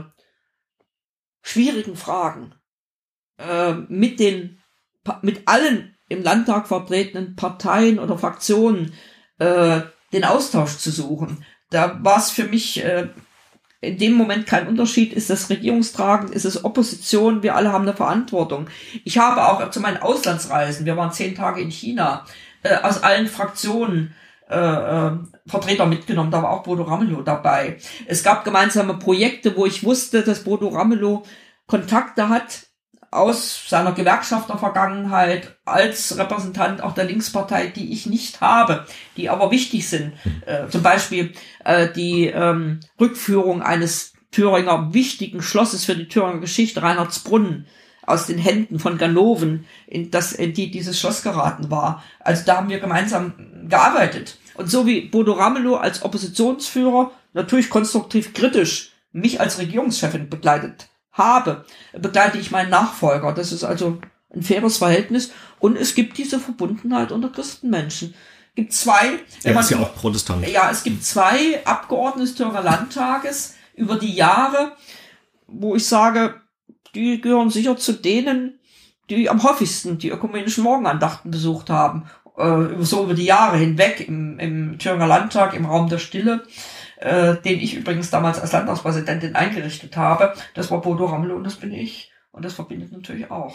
schwierigen Fragen äh, mit den, mit allen im Landtag vertretenen Parteien oder Fraktionen äh, den Austausch zu suchen. Da war es für mich äh, in dem Moment kein Unterschied. Ist das Regierungstragen, ist es Opposition? Wir alle haben eine Verantwortung. Ich habe auch zu meinen Auslandsreisen, wir waren zehn Tage in China, äh, aus allen Fraktionen äh, äh, Vertreter mitgenommen, da war auch Bodo Ramelow dabei. Es gab gemeinsame Projekte, wo ich wusste, dass Bodo Ramelow Kontakte hat aus seiner Gewerkschaftervergangenheit als Repräsentant auch der Linkspartei, die ich nicht habe, die aber wichtig sind. Äh, zum Beispiel äh, die ähm, Rückführung eines Thüringer wichtigen Schlosses für die Thüringer Geschichte, Reinhardsbrunn, aus den Händen von Ganoven, in das in die dieses Schloss geraten war. Also da haben wir gemeinsam gearbeitet. Und so wie Bodo Ramelow als Oppositionsführer natürlich konstruktiv kritisch mich als Regierungschefin begleitet habe, begleite ich meinen Nachfolger. Das ist also ein faires Verhältnis. Und es gibt diese Verbundenheit unter Christenmenschen. Es gibt zwei. Er ist ja auch Protestant. Ja, es gibt zwei Abgeordnete des Thüringer Landtages über die Jahre, wo ich sage, die gehören sicher zu denen, die am häufigsten die ökumenischen Morgenandachten besucht haben. Äh, so über die Jahre hinweg im, im Thüringer Landtag, im Raum der Stille, äh, den ich übrigens damals als Landtagspräsidentin eingerichtet habe. Das war Bodo Ramelow und das bin ich. Und das verbindet natürlich auch.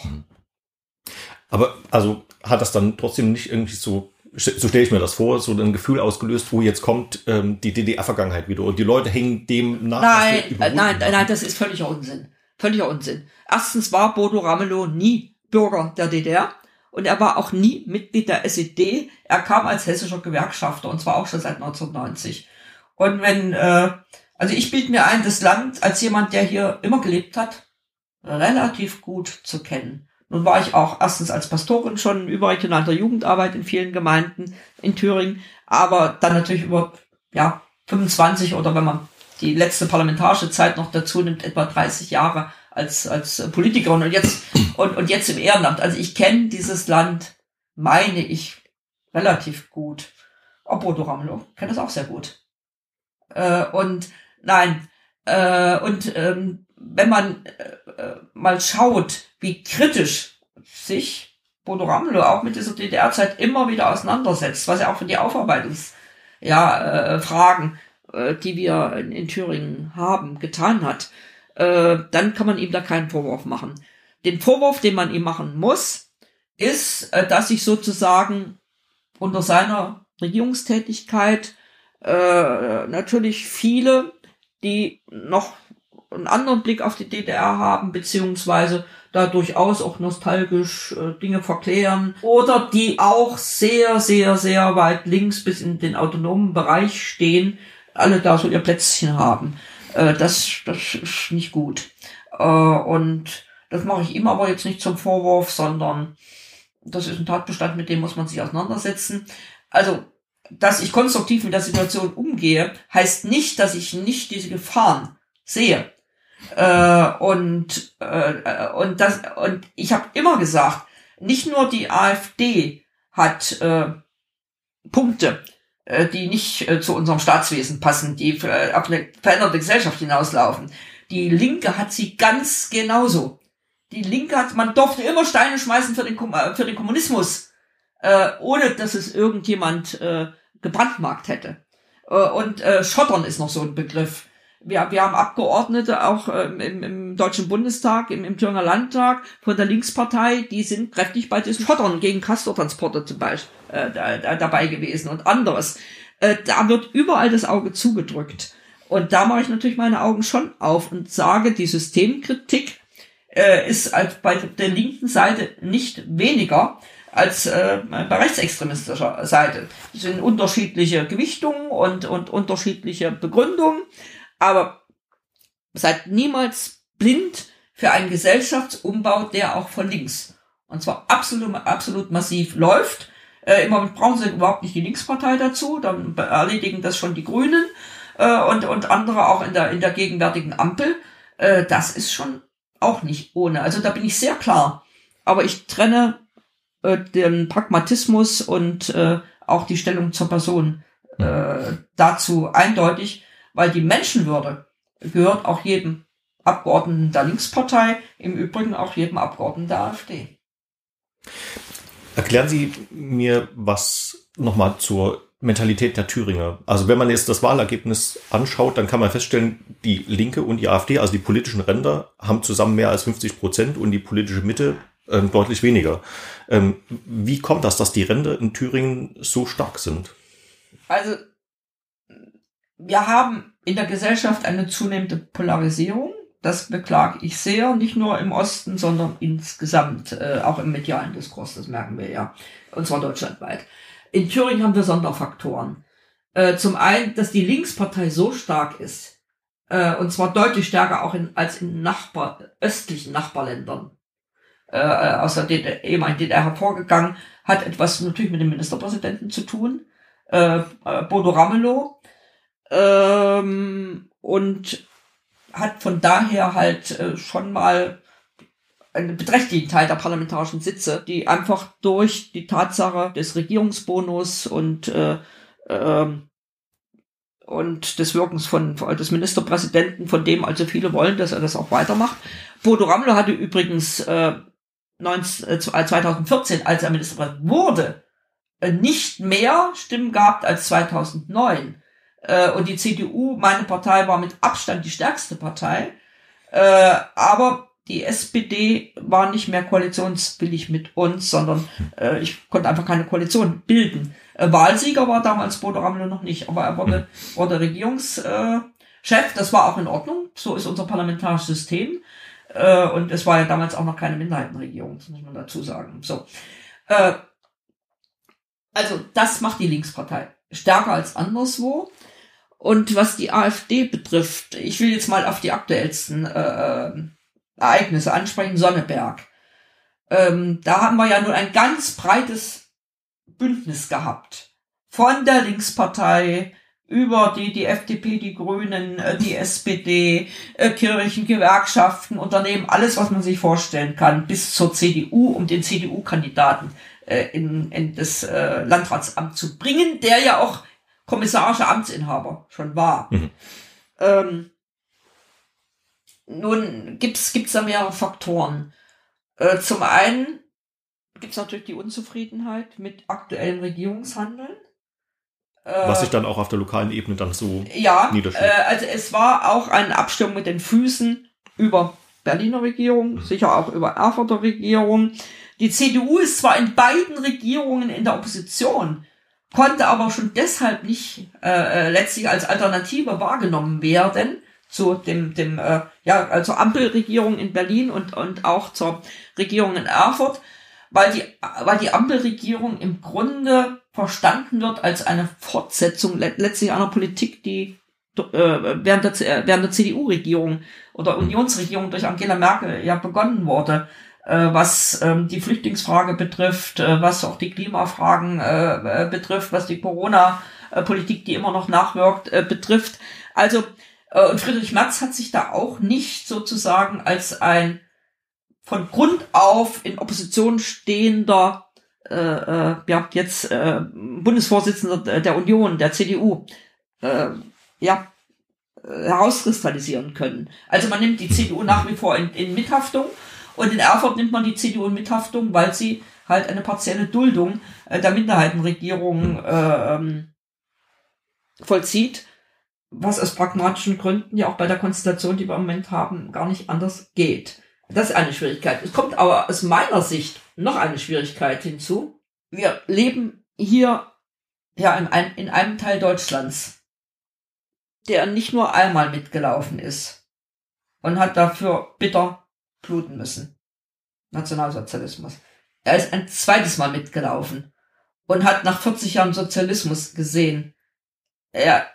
Aber also hat das dann trotzdem nicht irgendwie so, so stelle ich mir das vor, so ein Gefühl ausgelöst, wo jetzt kommt ähm, die D D R-Vergangenheit wieder und die Leute hängen dem nach? Nein, nein, nein, das ist völliger Unsinn. Völliger Unsinn. Erstens war Bodo Ramelow nie Bürger der D D R und er war auch nie Mitglied der S E D. Er kam als hessischer Gewerkschafter und zwar auch schon seit neunzehnhundertneunzig. Und wenn, äh, also ich bilde mir ein, das Land als jemand, der hier immer gelebt hat, relativ gut zu kennen. Nun war ich auch erstens als Pastorin schon überregionaler Jugendarbeit in vielen Gemeinden in Thüringen, aber dann natürlich über, ja, fünfundzwanzig oder wenn man die letzte parlamentarische Zeit noch dazu nimmt, etwa dreißig Jahre als als Politikerin und jetzt und und jetzt im Ehrenamt. Also ich kenne dieses Land, meine ich, relativ gut. Auch Bodo Ramelow kennt das auch sehr gut. Äh, und nein, äh, und ähm, wenn man äh, mal schaut, wie kritisch sich Bodo Ramelow auch mit dieser D D R-Zeit immer wieder auseinandersetzt, was ja auch für die Aufarbeitungs ja, äh, Fragen, äh, die wir in, in Thüringen haben, getan hat, äh, dann kann man ihm da keinen Vorwurf machen. Den Vorwurf, den man ihm machen muss, ist, äh, dass sich sozusagen unter seiner Regierungstätigkeit äh, natürlich viele, die noch einen anderen Blick auf die D D R haben, beziehungsweise da durchaus auch nostalgisch äh, Dinge verklären oder die auch sehr, sehr, sehr weit links bis in den autonomen Bereich stehen, alle da so ihr Plätzchen haben. Äh, das, das ist nicht gut. Äh, und das mache ich ihm aber jetzt nicht zum Vorwurf, sondern das ist ein Tatbestand, mit dem muss man sich auseinandersetzen. Also, dass ich konstruktiv mit der Situation umgehe, heißt nicht, dass ich nicht diese Gefahren sehe. Äh, und äh, und das und ich habe immer gesagt, nicht nur die AfD hat äh, Punkte, äh, die nicht äh, zu unserem Staatswesen passen, die äh, auf eine veränderte Gesellschaft hinauslaufen. Die Linke hat sie ganz genauso. Die Linke hat, man durfte immer Steine schmeißen für den für den Kommunismus, äh, ohne dass es irgendjemand äh, gebrandmarkt hätte. Äh, und äh, Schottern ist noch so ein Begriff. Wir, wir haben Abgeordnete auch ähm, im, im Deutschen Bundestag, im, im Thüringer Landtag von der Linkspartei, die sind kräftig bei diesen Schottern gegen Castortransporte zum Beispiel äh, da, da, dabei gewesen und anderes. Äh, da wird überall das Auge zugedrückt. Und da mache ich natürlich meine Augen schon auf und sage, die Systemkritik äh, ist als bei der linken Seite nicht weniger als äh, bei rechtsextremistischer Seite. Es sind unterschiedliche Gewichtungen und, und unterschiedliche Begründungen. Aber seid niemals blind für einen Gesellschaftsumbau, der auch von links, und zwar absolut, absolut massiv läuft. Äh, Im Moment brauchen sie überhaupt nicht die Linkspartei dazu, dann erledigen das schon die Grünen äh, und, und andere auch in der, in der gegenwärtigen Ampel. Äh, das ist schon auch nicht ohne. Also da bin ich sehr klar. Aber ich trenne äh, den Pragmatismus und äh, auch die Stellung zur Person äh, dazu eindeutig, weil die Menschenwürde gehört auch jedem Abgeordneten der Linkspartei, im Übrigen auch jedem Abgeordneten der AfD. Erklären Sie mir was nochmal zur Mentalität der Thüringer. Also wenn man jetzt das Wahlergebnis anschaut, dann kann man feststellen, die Linke und die AfD, also die politischen Ränder, haben zusammen mehr als fünfzig Prozent und die politische Mitte ähm, deutlich weniger. Ähm, wie kommt das, dass die Ränder in Thüringen so stark sind? Also, wir haben in der Gesellschaft eine zunehmende Polarisierung. Das beklage ich sehr, nicht nur im Osten, sondern insgesamt, äh, auch im medialen Diskurs, das merken wir ja, und zwar deutschlandweit. In Thüringen haben wir Sonderfaktoren. Äh, zum einen, dass die Linkspartei so stark ist, äh, und zwar deutlich stärker auch in, als in Nachbar, östlichen Nachbarländern, äh, aus der D D R, ehemaligen D D R hervorgegangen, hat etwas natürlich mit dem Ministerpräsidenten zu tun, äh, äh, Bodo Ramelow, ähm, und hat von daher halt äh, schon mal einen beträchtlichen Teil der parlamentarischen Sitze, die einfach durch die Tatsache des Regierungsbonus und äh, ähm, und des Wirkens von, von des Ministerpräsidenten, von dem also viele wollen, dass er das auch weitermacht. Bodo Ramelow hatte übrigens äh, neunzehn, äh, zweitausendvierzehn, als er Ministerpräsident wurde, äh, nicht mehr Stimmen gehabt als zweitausendneun. Äh, und die C D U, meine Partei, war mit Abstand die stärkste Partei. Äh, aber die S P D war nicht mehr koalitionswillig mit uns, sondern äh, ich konnte einfach keine Koalition bilden. Äh, Wahlsieger war damals Bodo Ramelow noch nicht, aber er wurde, wurde Regierungschef. Äh, das war auch in Ordnung. So ist unser parlamentarisches System. Äh, und es war ja damals auch noch keine Minderheitenregierung, das muss man dazu sagen. So, äh, also das macht die Linkspartei stärker als anderswo. Und was die AfD betrifft, ich will jetzt mal auf die aktuellsten äh, Ereignisse ansprechen, Sonneberg. Ähm, da haben wir ja nun ein ganz breites Bündnis gehabt. Von der Linkspartei über die, die F D P, die Grünen, äh, die S P D, äh, Kirchen, Gewerkschaften, Unternehmen, alles, was man sich vorstellen kann, bis zur C D U, um den C D U-Kandidaten äh, in, in das äh, Landratsamt zu bringen, der ja auch kommissarischer Amtsinhaber schon war. Mhm. Ähm, nun gibt's gibt's da mehrere Faktoren. Äh, zum einen gibt's natürlich die Unzufriedenheit mit aktuellem Regierungshandeln. Äh, Was sich dann auch auf der lokalen Ebene dann so ja, niederschlägt. Äh, also es war auch eine Abstimmung mit den Füßen über Berliner Regierung, mhm. sicher auch über Erfurter Regierung. Die C D U ist zwar in beiden Regierungen in der Opposition, konnte aber schon deshalb nicht äh, letztlich als Alternative wahrgenommen werden zu dem dem äh, ja also Ampelregierung in Berlin und und auch zur Regierung in Erfurt, weil die weil die Ampelregierung im Grunde verstanden wird als eine Fortsetzung le- letztlich einer Politik, die äh, während der während der C D U-Regierung oder Unionsregierung durch Angela Merkel ja begonnen wurde, was ähm, die Flüchtlingsfrage betrifft, äh, was auch die Klimafragen äh, betrifft, was die Corona-Politik, die immer noch nachwirkt, äh, betrifft. Also, äh, und Friedrich Merz hat sich da auch nicht sozusagen als ein von Grund auf in Opposition stehender, äh, äh, ja, jetzt äh, Bundesvorsitzender der Union, der C D U, äh, ja, herauskristallisieren können. Also man nimmt die C D U nach wie vor in, in Mithaftung. Und in Erfurt nimmt man die C D U in Mithaftung, weil sie halt eine partielle Duldung äh, der Minderheitenregierung äh, ähm, vollzieht, was aus pragmatischen Gründen ja auch bei der Konstellation, die wir im Moment haben, gar nicht anders geht. Das ist eine Schwierigkeit. Es kommt aber aus meiner Sicht noch eine Schwierigkeit hinzu. Wir leben hier ja in, ein, in einem Teil Deutschlands, der nicht nur einmal mitgelaufen ist und hat dafür bitter bluten müssen. Nationalsozialismus. Er ist ein zweites Mal mitgelaufen und hat nach vierzig Jahren Sozialismus gesehen, er,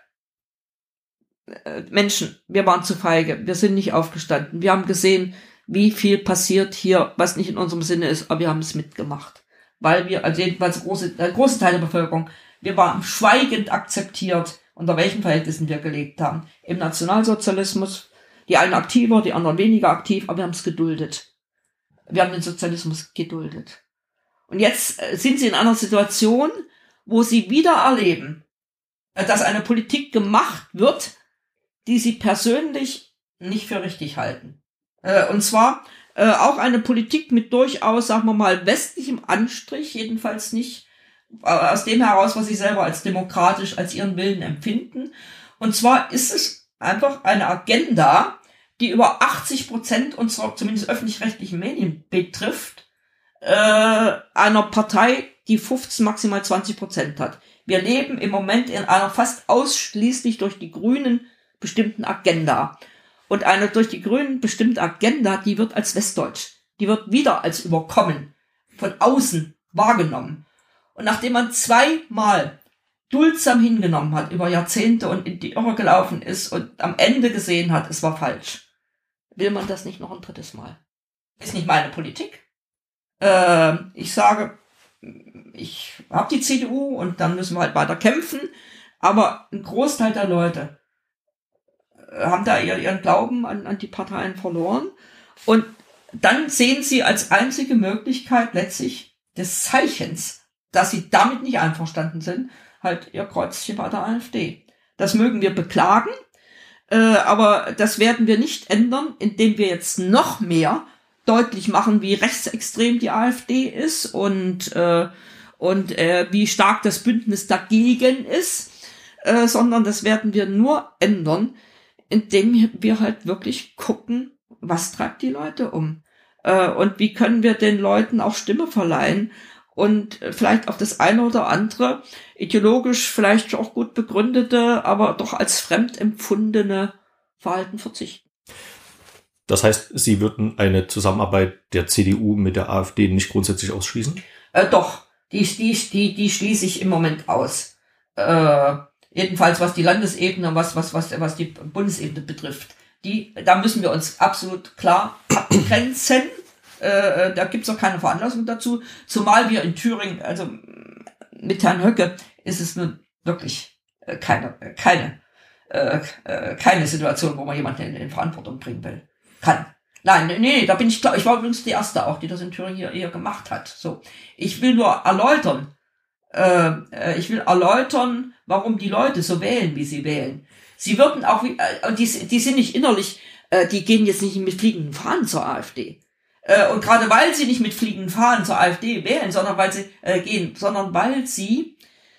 äh, Menschen, wir waren zu feige, wir sind nicht aufgestanden, wir haben gesehen, wie viel passiert hier, was nicht in unserem Sinne ist, aber wir haben es mitgemacht. Weil wir, also jedenfalls große, der große Teil der Bevölkerung, wir waren schweigend akzeptiert, unter welchen Verhältnissen wir gelebt haben. Im Nationalsozialismus, die einen aktiver, die anderen weniger aktiv, aber wir haben es geduldet. Wir haben den Sozialismus geduldet. Und jetzt sind sie in einer Situation, wo sie wieder erleben, dass eine Politik gemacht wird, die sie persönlich nicht für richtig halten. Und zwar auch eine Politik mit durchaus, sagen wir mal, westlichem Anstrich, jedenfalls nicht aus dem heraus, was sie selber als demokratisch, als ihren Willen empfinden. Und zwar ist es einfach eine Agenda, die über achtzig Prozent unserer zumindest öffentlich-rechtlichen Medien betrifft, äh, einer Partei, die fünfzehn, maximal zwanzig Prozent hat. Wir leben im Moment in einer fast ausschließlich durch die Grünen bestimmten Agenda. Und eine durch die Grünen bestimmte Agenda, die wird als westdeutsch, die wird wieder als überkommen, von außen wahrgenommen. Und nachdem man zweimal duldsam hingenommen hat über Jahrzehnte und in die Irre gelaufen ist und am Ende gesehen hat, es war falsch, will man das nicht noch ein drittes Mal. Ist nicht meine Politik. Äh, ich sage, ich habe die C D U und dann müssen wir halt weiter kämpfen, aber ein Großteil der Leute haben da ihren Glauben an, an die Parteien verloren und dann sehen sie als einzige Möglichkeit letztlich des Zeichens, dass sie damit nicht einverstanden sind, halt ihr Kreuzchen bei der AfD. Das mögen wir beklagen, äh, aber das werden wir nicht ändern, indem wir jetzt noch mehr deutlich machen, wie rechtsextrem die AfD ist und äh, und äh, wie stark das Bündnis dagegen ist, äh, sondern das werden wir nur ändern, indem wir halt wirklich gucken, was treibt die Leute um äh, und wie können wir den Leuten auch Stimme verleihen und vielleicht auf das eine oder andere ideologisch vielleicht auch gut begründete, aber doch als fremd empfundene Verhalten verzichten. Das heißt, Sie würden eine Zusammenarbeit der C D U mit der AfD nicht grundsätzlich ausschließen? Äh, doch, die, die, die, die schließe ich im Moment aus. Äh, jedenfalls was die Landesebene, was, was, was, was die Bundesebene betrifft. Die, da müssen wir uns absolut klar abgrenzen. Äh, da gibt's auch keine Veranlassung dazu. Zumal wir in Thüringen, also mit Herrn Höcke, ist es nun wirklich äh, keine, keine, äh, keine Situation, wo man jemanden in, in Verantwortung bringen will. Kann. Nein, nee, nee, da bin ich klar. Ich war übrigens die Erste auch, die das in Thüringen hier, hier gemacht hat. So. Ich will nur erläutern, äh, ich will erläutern, warum die Leute so wählen, wie sie wählen. Sie würden auch, wie, äh, die, die sind nicht innerlich, äh, die gehen jetzt nicht mit fliegenden Fahnen zur AfD. Äh, und gerade weil sie nicht mit fliegenden Fahnen zur AfD wählen, sondern weil sie äh, gehen, sondern weil sie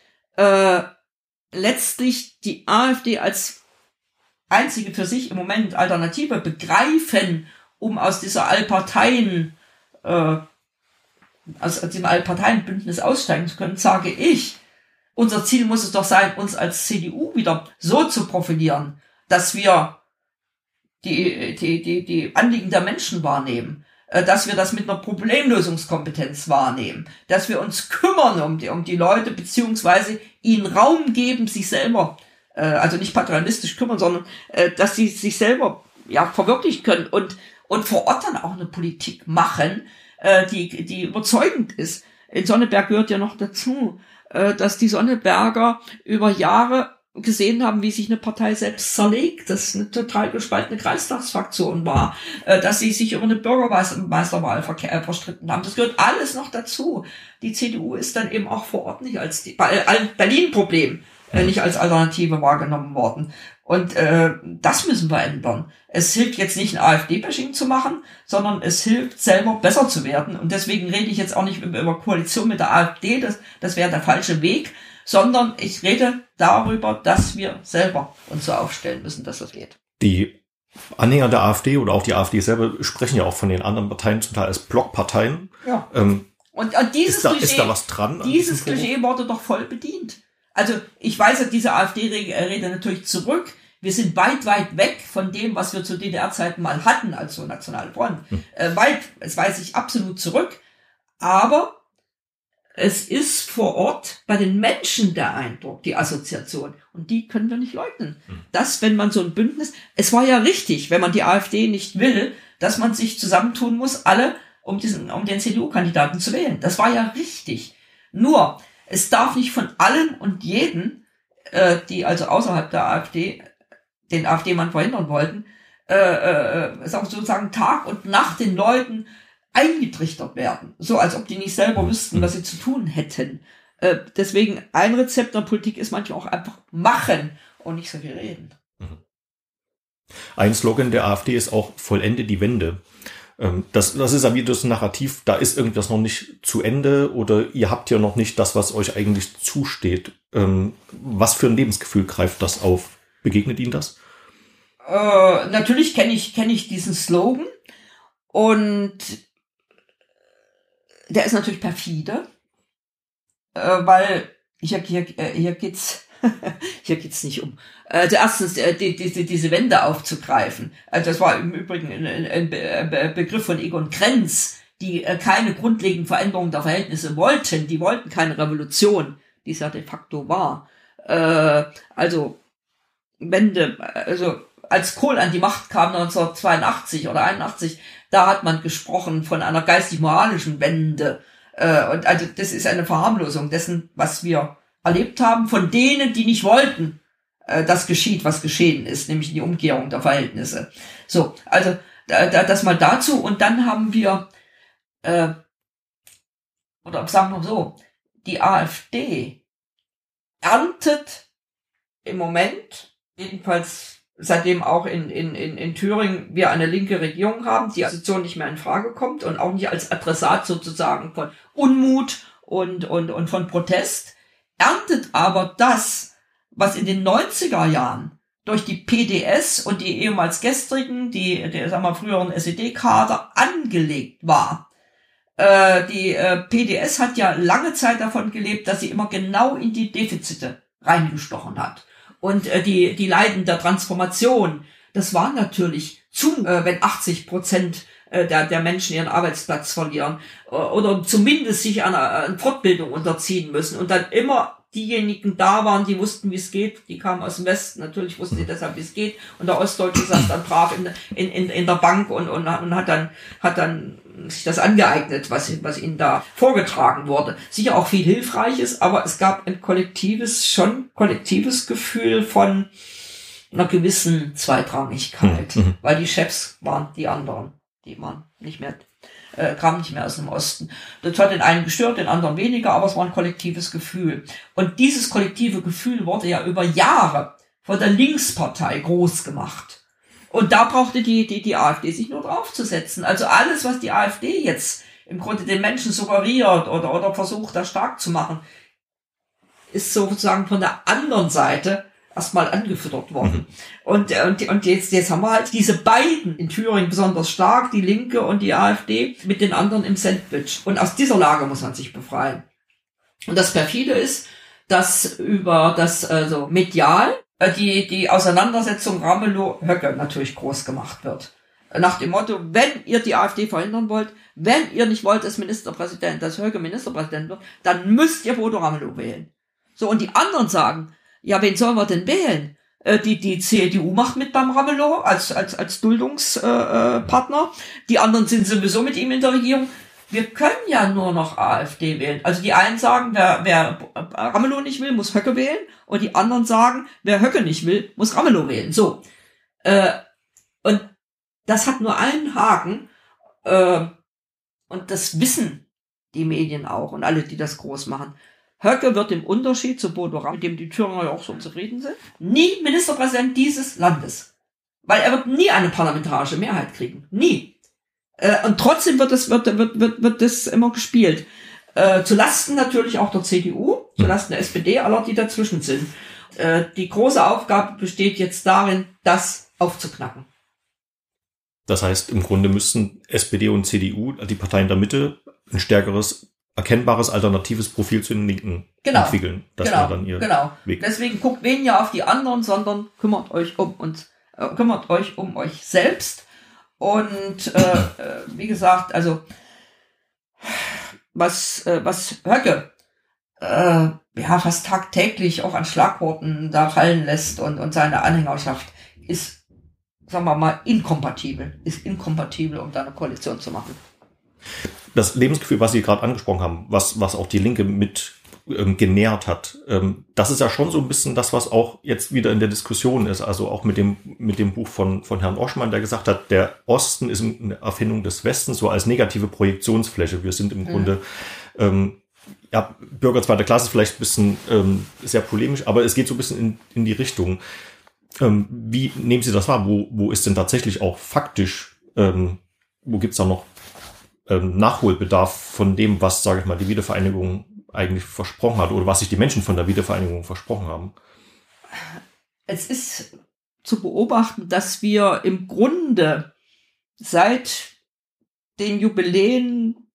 äh, letztlich die AfD als einzige für sich im Moment Alternative begreifen, um aus dieser Allparteien, äh, aus, aus diesem Allparteienbündnis aussteigen zu können, sage ich, unser Ziel muss es doch sein, uns als C D U wieder so zu profilieren, dass wir die, die, die, die Anliegen der Menschen wahrnehmen, äh, dass wir das mit einer Problemlösungskompetenz wahrnehmen, dass wir uns kümmern um die, um die Leute, beziehungsweise ihnen Raum geben, sich selber also nicht paternalistisch kümmern, sondern äh, dass sie sich selber ja verwirklichen können und und vor Ort dann auch eine Politik machen, äh, die die überzeugend ist. In Sonneberg gehört ja noch dazu, äh, dass die Sonneberger über Jahre gesehen haben, wie sich eine Partei selbst zerlegt, dass eine total gespaltene Kreistagsfraktion war, äh, dass sie sich über eine Bürgermeisterwahl ver- äh, verstritten haben. Das gehört alles noch dazu. Die C D U ist dann eben auch vor Ort nicht als die äh, Berlin-Problem Äh, nicht als Alternative wahrgenommen worden. Und äh, das müssen wir ändern. Es hilft jetzt nicht, ein AfD-Bashing zu machen, sondern es hilft, selber besser zu werden. Und deswegen rede ich jetzt auch nicht über Koalition mit der AfD, das, das wäre der falsche Weg, sondern ich rede darüber, dass wir selber uns so aufstellen müssen, dass das geht. Die Anhänger der AfD oder auch die AfD selber sprechen ja auch von den anderen Parteien zum Teil als Blockparteien. Ja. Ähm, und, und dieses ist, da, Klischee, ist da was dran? Dieses Klischee wurde doch voll bedient. Also ich weise diese AfD-Rede natürlich zurück. Wir sind weit, weit weg von dem, was wir zu D D R-Zeiten mal hatten, als so nationale Front. Hm. Äh, weit, das weise ich absolut zurück. Aber es ist vor Ort bei den Menschen der Eindruck, die Assoziation. Und die können wir nicht leugnen. Hm. Dass, wenn man so ein Bündnis, es war ja richtig, wenn man die AfD nicht will, dass man sich zusammentun muss, alle, um diesen, um den C D U-Kandidaten zu wählen. Das war ja richtig. Nur, es darf nicht von allen und jeden, äh, die also außerhalb der AfD den AfD-Mann verhindern wollten, äh, äh, sozusagen Tag und Nacht den Leuten eingetrichtert werden. So als ob die nicht selber wüssten, was sie zu tun hätten. Äh, deswegen ein Rezept der Politik ist manchmal auch einfach machen und nicht so viel reden. Ein Slogan der AfD ist auch vollende die Wende. Das, das ist ja wieder das Narrativ, da ist irgendwas noch nicht zu Ende oder ihr habt ja noch nicht das, was euch eigentlich zusteht. Ähm, was für ein Lebensgefühl greift das auf? Begegnet Ihnen das? Äh, natürlich kenne ich, kenne ich diesen Slogan und der ist natürlich perfide, äh, weil hier, hier, hier geht's hier geht's nicht um. Also erstens äh, die, die, diese Wende aufzugreifen. Also das war im Übrigen ein, ein, ein Begriff von Egon Krenz, die äh, keine grundlegenden Veränderungen der Verhältnisse wollten. Die wollten keine Revolution, die es ja de facto war. Äh, also Wende, also als Kohl an die Macht kam neunzehnhundertzweiundachtzig oder einundachtzig, da hat man gesprochen von einer geistig-moralischen Wende. Äh, und also das ist eine Verharmlosung dessen, was wir erlebt haben, von denen, die nicht wollten, äh, das geschieht, was geschehen ist, nämlich die Umkehrung der Verhältnisse. So, also da, da, das mal dazu. Und dann haben wir, äh, oder sagen wir so, die AfD erntet im Moment, jedenfalls seitdem auch in, in, in, in Thüringen wir eine linke Regierung haben, die Opposition nicht mehr in Frage kommt und auch nicht als Adressat sozusagen von Unmut und, und, und von Protest, erntet aber das, was in den neunziger Jahren durch die P D S und die ehemals gestrigen, die, der, sagen wir, früheren S E D-Kader angelegt war. Äh, die äh, P D S hat ja lange Zeit davon gelebt, dass sie immer genau in die Defizite reingestochen hat. Und äh, die, die Leiden der Transformation, das war natürlich zu, äh, wenn achtzig Prozent der, der Menschen ihren Arbeitsplatz verlieren oder zumindest sich einer, einer Fortbildung unterziehen müssen und dann immer diejenigen da waren, die wussten, wie es geht, die kamen aus dem Westen, natürlich wussten sie deshalb, wie es geht, und der Ostdeutsche saß dann brav in, in, in, in der Bank und, und, und hat dann, hat dann sich das angeeignet, was, was ihnen da vorgetragen wurde. Sicher auch viel Hilfreiches, aber es gab ein kollektives, schon kollektives Gefühl von einer gewissen Zweitrangigkeit, mhm. weil die Chefs waren die anderen. Die waren nicht mehr, äh, kamen nicht mehr aus dem Osten. Das hat den einen gestört, den anderen weniger, aber es war ein kollektives Gefühl. Und dieses kollektive Gefühl wurde ja über Jahre von der Linkspartei groß gemacht. Und da brauchte die, die, die AfD sich nur draufzusetzen. Also alles, was die AfD jetzt im Grunde den Menschen suggeriert oder, oder versucht, da stark zu machen, ist sozusagen von der anderen Seite erstmal angefüttert worden. Mhm. Und, und, und jetzt, jetzt haben wir halt diese beiden in Thüringen besonders stark, die Linke und die AfD, mit den anderen im Sandwich. Und aus dieser Lage muss man sich befreien. Und das perfide ist, dass über das, also medial, die, die Auseinandersetzung Ramelow-Höcke natürlich groß gemacht wird. Nach dem Motto, wenn ihr die AfD verhindern wollt, wenn ihr nicht wollt, dass Ministerpräsident, dass Höcke Ministerpräsident wird, dann müsst ihr Bodo Ramelow wählen. So, und die anderen sagen, ja, wen sollen wir denn wählen? Äh, die, die C D U macht mit beim Ramelow als, als, als Duldungspartner. Äh, die anderen sind sowieso mit ihm in der Regierung. Wir können ja nur noch AfD wählen. Also die einen sagen, wer, wer Ramelow nicht will, muss Höcke wählen. Und die anderen sagen, wer Höcke nicht will, muss Ramelow wählen. So. Äh, und das hat nur einen Haken. Äh, und das wissen die Medien auch und alle, die das groß machen. Höcke wird im Unterschied zu Bodo Ramelow, mit dem die Thüringer ja auch so zufrieden sind, nie Ministerpräsident dieses Landes. Weil er wird nie eine parlamentarische Mehrheit kriegen. Nie. Äh, und trotzdem wird das, wird, wird, wird, wird das immer gespielt. Äh, zu Lasten natürlich auch der C D U, zu Lasten der S P D, aller, die dazwischen sind. Äh, die große Aufgabe besteht jetzt darin, das aufzuknacken. Das heißt, im Grunde müssten S P D und C D U, die Parteien der Mitte, ein stärkeres, erkennbares alternatives Profil zu den Linken genau. entwickeln. Das genau, dann ihr genau. Weg. Deswegen guckt weniger auf die anderen, sondern kümmert euch um uns, äh, kümmert euch um euch selbst. Und äh, äh, wie gesagt, also was äh, was Höcke äh, ja fast tagtäglich auch an Schlagworten da fallen lässt und und seine Anhängerschaft ist, sagen wir mal, inkompatibel, ist inkompatibel, um da eine Koalition zu machen. Das Lebensgefühl, was Sie gerade angesprochen haben, was was auch die Linke mit ähm, genährt hat, ähm, das ist ja schon so ein bisschen das, was auch jetzt wieder in der Diskussion ist. Also auch mit dem mit dem Buch von von Herrn Oschmann, der gesagt hat, der Osten ist eine Erfindung des Westens, so als negative Projektionsfläche. Wir sind im mhm. Grunde ähm, ja, Bürger zweiter Klasse, ist vielleicht ein bisschen ähm, sehr polemisch, aber es geht so ein bisschen in, in die Richtung. Ähm, wie nehmen Sie das wahr? Wo wo ist denn tatsächlich auch faktisch, ähm, wo gibt's da noch Nachholbedarf von dem, was, sage ich mal, die Wiedervereinigung eigentlich versprochen hat oder was sich die Menschen von der Wiedervereinigung versprochen haben? Es ist zu beobachten, dass wir im Grunde seit den Jubiläen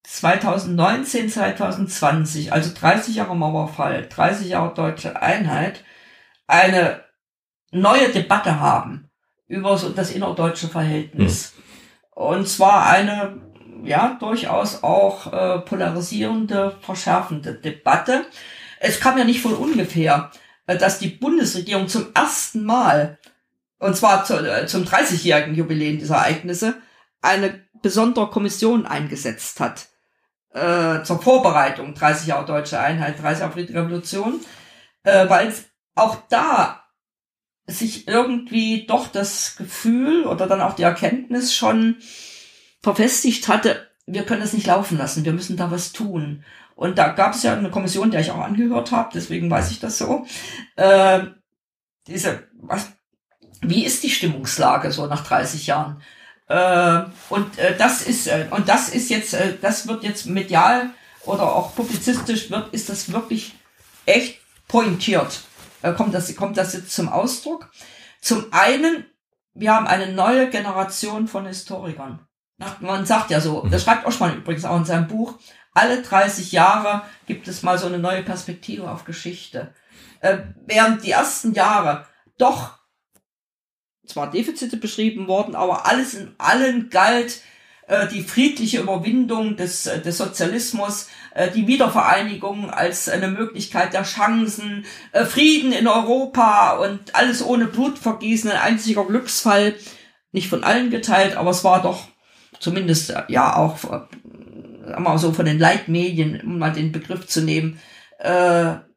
zweitausendneunzehn, zweitausendzwanzig, also dreißig Jahre Mauerfall, dreißig Jahre deutsche Einheit, eine neue Debatte haben über so das innerdeutsche Verhältnis. Mhm. Und zwar eine, ja, durchaus auch äh, polarisierende, verschärfende Debatte. Es kam ja nicht von ungefähr, äh, dass die Bundesregierung zum ersten Mal, und zwar zu, äh, zum dreißigjährigen Jubiläum dieser Ereignisse, eine besondere Kommission eingesetzt hat, äh, zur Vorbereitung dreißig Jahre deutsche Einheit, dreißig Jahre Friedliche Revolution, äh, weil auch da sich irgendwie doch das Gefühl oder dann auch die Erkenntnis schon verfestigt hatte, wir können das nicht laufen lassen, wir müssen da was tun. Und da gab es ja eine Kommission, der ich auch angehört habe, deswegen weiß ich das so. Äh, diese, was, wie ist die Stimmungslage so nach dreißig Jahren? Äh, und äh, das ist äh, und das ist jetzt, äh, das wird jetzt medial oder auch publizistisch wird, ist das wirklich echt pointiert. Äh, kommt das, kommt das jetzt zum Ausdruck? Zum einen, wir haben eine neue Generation von Historikern. Man sagt ja so, das schreibt Oschmann übrigens auch in seinem Buch, alle dreißig Jahre gibt es mal so eine neue Perspektive auf Geschichte. Äh, während die ersten Jahre doch zwar Defizite beschrieben worden, aber alles in allen galt äh, die friedliche Überwindung des, des Sozialismus, äh, die Wiedervereinigung als eine Möglichkeit der Chancen, äh, Frieden in Europa und alles ohne Blutvergießen, ein einziger Glücksfall, nicht von allen geteilt, aber es war doch zumindest ja auch äh, mal so von den Leitmedien, um mal den Begriff zu nehmen, äh, äh,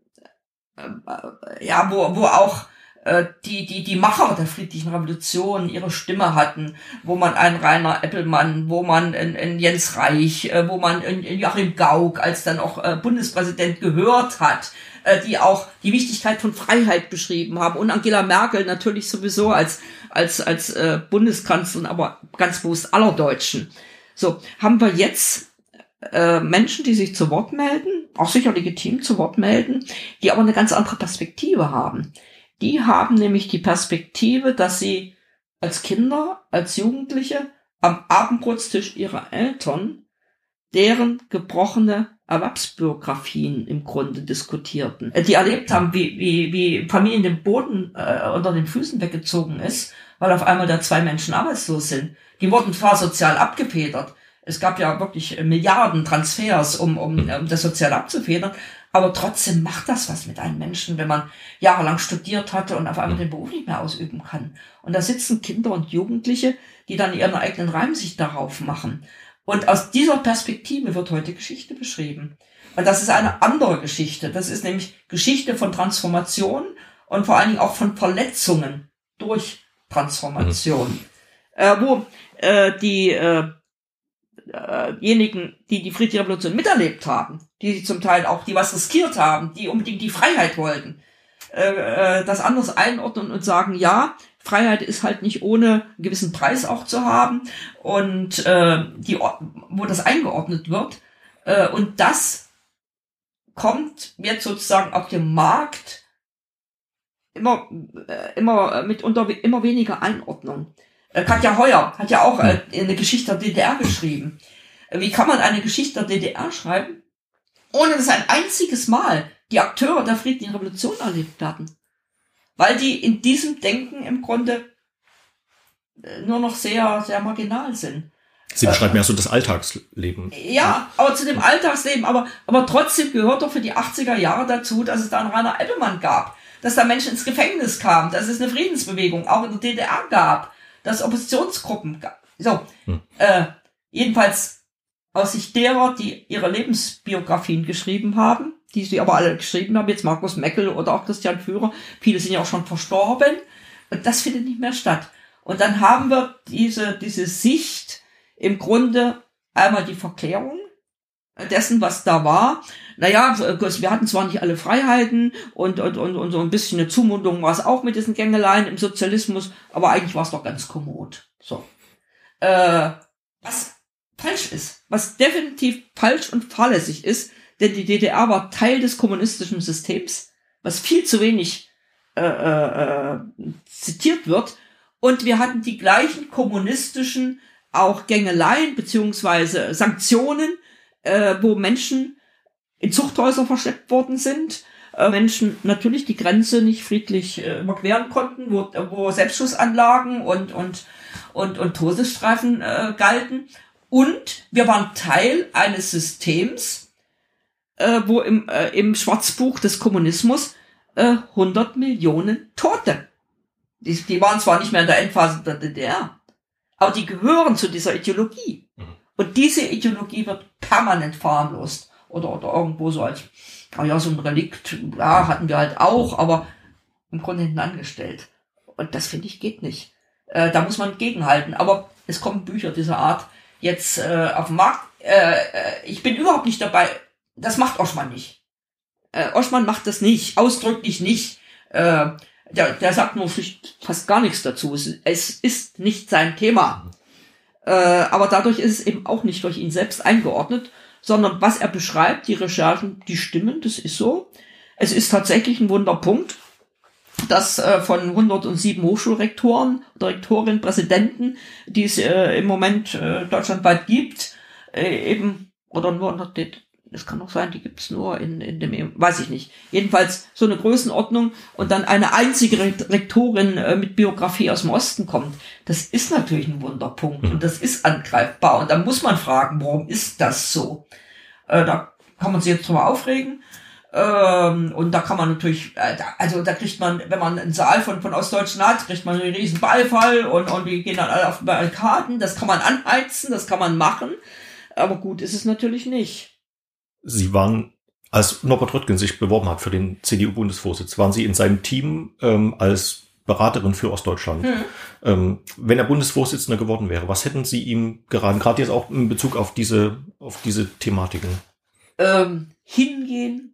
ja, wo, wo auch äh, die, die, die Macher der friedlichen Revolution ihre Stimme hatten, wo man einen Rainer Eppelmann, wo man in, in Jens Reich, äh, wo man in, in Joachim Gauck als dann auch äh, Bundespräsident gehört hat, äh, die auch die Wichtigkeit von Freiheit beschrieben haben und Angela Merkel natürlich sowieso als, als, als äh, Bundeskanzlerin, aber ganz bewusst aller Deutschen. So, haben wir jetzt Äh, Menschen, die sich zu Wort melden, auch sicher legitim zu Wort melden, die aber eine ganz andere Perspektive haben. Die haben nämlich die Perspektive, dass sie als Kinder, als Jugendliche am Abendbrotstisch ihrer Eltern deren gebrochene Erwerbsbiografien im Grunde diskutierten. Die erlebt haben, wie, wie, wie Familien den Boden äh, unter den Füßen weggezogen ist, weil auf einmal da zwei Menschen arbeitslos sind. Die wurden zwar sozial abgefedert, es gab ja wirklich Milliarden Transfers, um, um, um das sozial abzufedern. Aber trotzdem macht das was mit einem Menschen, wenn man jahrelang studiert hatte und auf einmal den Beruf nicht mehr ausüben kann. Und da sitzen Kinder und Jugendliche, die dann ihren eigenen Reim sich darauf machen. Und aus dieser Perspektive wird heute Geschichte beschrieben. Und das ist eine andere Geschichte. Das ist nämlich Geschichte von Transformation und vor allen Dingen auch von Verletzungen durch Transformation. Mhm. Äh, wo äh, die äh, diejenigen, die die friedliche Revolution miterlebt haben, die zum Teil auch, die was riskiert haben, die unbedingt die Freiheit wollten, äh, das anders einordnen und sagen, ja, Freiheit ist halt nicht ohne einen gewissen Preis auch zu haben und äh, die, wo das eingeordnet wird. Äh, und das kommt jetzt sozusagen auf dem Markt immer, äh, immer mit unter immer weniger Einordnung. Katja Heuer hat ja auch äh, eine Geschichte der D D R geschrieben. Wie kann man eine Geschichte der D D R schreiben, ohne dass ein einziges Mal die Akteure der friedlichen Revolution erlebt werden? Weil die in diesem Denken im Grunde nur noch sehr, sehr marginal sind. Sie beschreiben ja so das Alltagsleben. Ja, aber zu dem Alltagsleben, aber, aber trotzdem gehört doch für die achtziger Jahre dazu, dass es da einen Rainer Eppelmann gab, dass da Menschen ins Gefängnis kamen, dass es eine Friedensbewegung auch in der D D R gab, dass es Oppositionsgruppen gab. So, hm. äh, jedenfalls aus Sicht derer, die ihre Lebensbiografien geschrieben haben, die sie aber alle geschrieben haben, jetzt Markus Meckel oder auch Christian Führer, viele sind ja auch schon verstorben, und das findet nicht mehr statt. Und dann haben wir diese, diese Sicht, im Grunde einmal die Verklärung dessen, was da war. Naja, wir hatten zwar nicht alle Freiheiten und, und, und, und so ein bisschen eine Zumutung war es auch mit diesen Gängeleien im Sozialismus, aber eigentlich war es doch ganz kommod. So. Äh, was falsch ist, was definitiv falsch und fahrlässig ist, denn die D D R war Teil des kommunistischen Systems, was viel zu wenig äh, äh, zitiert wird, und wir hatten die gleichen kommunistischen auch Gängeleien beziehungsweise Sanktionen äh, wo Menschen in Zuchthäuser verschleppt worden sind, äh, Menschen natürlich die Grenze nicht friedlich äh, überqueren konnten, wo, wo Selbstschussanlagen und und und und Todesstreifen äh, galten. Und wir waren Teil eines Systems, äh, wo im äh, im Schwarzbuch des Kommunismus äh, hundert Millionen Tote. Die, die waren zwar nicht mehr in der Endphase der D D R, aber die gehören zu dieser Ideologie. Und diese Ideologie wird permanent verharmlost. Oder, oder irgendwo so als, ah ja, so ein Relikt, ja, hatten wir halt auch, aber im Grunde hinten angestellt. Und das, finde ich, geht nicht. Äh, da muss man gegenhalten. Aber es kommen Bücher dieser Art jetzt äh, auf den Markt. Äh, ich bin überhaupt nicht dabei. Das macht Oschmann nicht. Äh, Oschmann macht das nicht, ausdrücklich nicht. Äh, der, der sagt nur schlicht fast gar nichts dazu. Es, es ist nicht sein Thema. Äh, aber dadurch ist es eben auch nicht durch ihn selbst eingeordnet, sondern was er beschreibt, die Recherchen, die stimmen, das ist so. Es ist tatsächlich ein Wunderpunkt, dass äh, von hundertsieben Hochschulrektoren, Rektorinnen, Präsidenten, die es äh, im Moment äh, deutschlandweit gibt, äh, eben, oder nur, das kann auch sein, die gibt es nur in, in dem, weiß ich nicht. Jedenfalls so eine Größenordnung und dann eine einzige Rektorin äh, mit Biografie aus dem Osten kommt. Das ist natürlich ein Wunderpunkt und das ist angreifbar. Und da muss man fragen, warum ist das so? Äh, da kann man sich jetzt drüber aufregen. Ähm, und da kann man natürlich, äh, da, also da kriegt man, wenn man einen Saal von, von Ostdeutschen hat, kriegt man einen riesen Beifall und, und die gehen dann alle auf Barrikaden. Das kann man anheizen, das kann man machen. Aber gut ist es natürlich nicht. Sie waren, als Norbert Röttgen sich beworben hat für den C D U-Bundesvorsitz, waren Sie in seinem Team ähm, als Beraterin für Ostdeutschland. Hm. Ähm, wenn er Bundesvorsitzender geworden wäre, was hätten Sie ihm geraten, gerade jetzt auch in Bezug auf diese, auf diese Thematiken? Ähm, hingehen,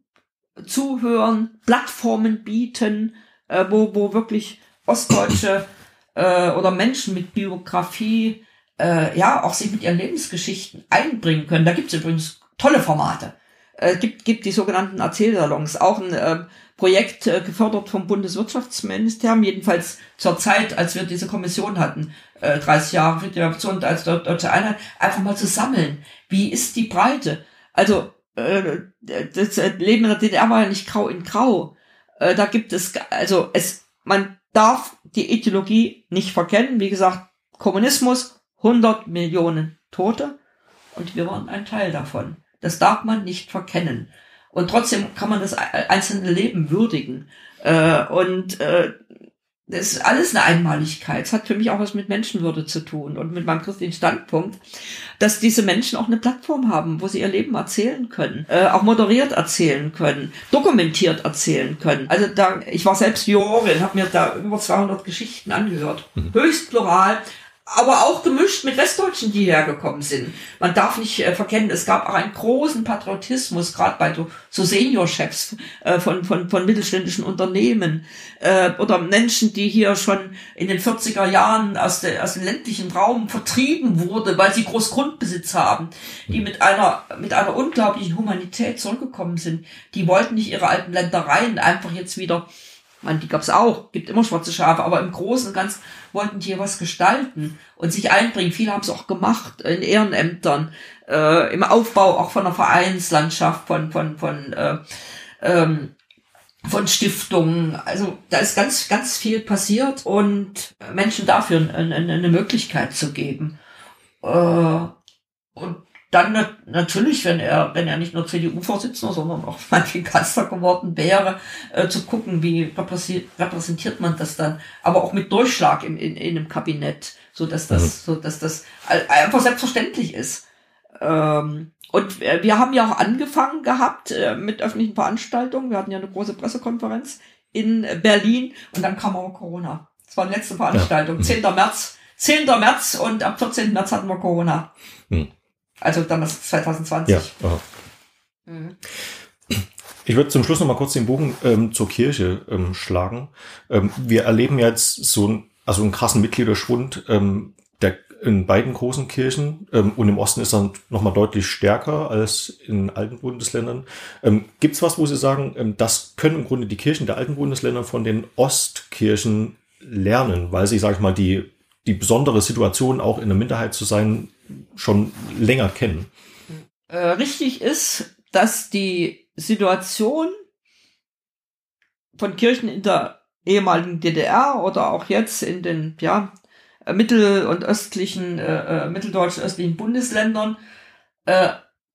zuhören, Plattformen bieten, äh, wo, wo wirklich Ostdeutsche äh, oder Menschen mit Biografie äh, ja auch sich mit ihren Lebensgeschichten einbringen können. Da gibt es übrigens tolle Formate. Äh, gibt, gibt die sogenannten Erzählsalons, auch ein äh, Projekt äh, gefördert vom Bundeswirtschaftsministerium, jedenfalls zur Zeit, als wir diese Kommission hatten, äh, dreißig Jahre für die Revolution als Deutsche Einheit, einfach mal zu sammeln. Wie ist die Breite? Also, äh, das Leben in der D D R war ja nicht grau in grau. Äh, da gibt es, also es, man darf die Ideologie nicht verkennen. Wie gesagt, Kommunismus, hundert Millionen Tote und wir waren ein Teil davon. Das darf man nicht verkennen. Und trotzdem kann man das einzelne Leben würdigen. Äh, und äh, das ist alles eine Einmaligkeit. Es hat für mich auch was mit Menschenwürde zu tun und mit meinem christlichen Standpunkt, dass diese Menschen auch eine Plattform haben, wo sie ihr Leben erzählen können, äh, auch moderiert erzählen können, dokumentiert erzählen können. Also da, ich war selbst Jurorin, habe mir da über zweihundert Geschichten angehört. Mhm. Höchst plural. Aber auch gemischt mit Westdeutschen, die hergekommen sind. Man darf nicht äh, verkennen, es gab auch einen großen Patriotismus, gerade bei so, so Seniorchefs äh, von, von, von mittelständischen Unternehmen äh, oder Menschen, die hier schon in den vierziger Jahren aus, der, aus dem ländlichen Raum vertrieben wurde, weil sie Großgrundbesitz haben, die mit einer, mit einer unglaublichen Humanität zurückgekommen sind. Die wollten nicht ihre alten Ländereien einfach jetzt wieder, ich meine, die gab's auch, gibt immer schwarze Schafe, aber im Großen und Ganzen wollten die hier was gestalten und sich einbringen. Viele haben es auch gemacht in Ehrenämtern, äh, im Aufbau auch von einer Vereinslandschaft, von von von äh, ähm, von Stiftungen. Also da ist ganz ganz viel passiert und Menschen dafür eine, eine Möglichkeit zu geben. Äh, und dann natürlich, wenn er, wenn er nicht nur C D U-Vorsitzender, sondern auch manchmal Kanzler geworden wäre, äh, zu gucken, wie repräsentiert man das dann, aber auch mit Durchschlag in, in, in einem Kabinett, so dass das, mhm. so dass das einfach selbstverständlich ist. Ähm, und wir haben ja auch angefangen gehabt äh, mit öffentlichen Veranstaltungen. Wir hatten ja eine große Pressekonferenz in Berlin und dann kam auch Corona. Das war die letzte Veranstaltung, ja. zehnten März, zehnten März und am vierzehnten März hatten wir Corona. Mhm. Also damals zwanzig zwanzig. Ja, aha. Mhm. Ich würde zum Schluss noch mal kurz den Bogen ähm, zur Kirche ähm, schlagen. Ähm, wir erleben jetzt so einen, also einen krassen Mitgliederschwund ähm, der, in beiden großen Kirchen ähm, und im Osten ist er noch mal deutlich stärker als in alten Bundesländern. Ähm, Gibt es was, wo Sie sagen, ähm, das können im Grunde die Kirchen der alten Bundesländer von den Ostkirchen lernen, weil sie, sage ich mal, die die besondere Situation auch in der Minderheit zu sein schon länger kennen? äh, richtig ist, dass die Situation von Kirchen in der ehemaligen D D R oder auch jetzt in den ja mittel- und östlichen, äh, mitteldeutschen östlichen Bundesländern äh,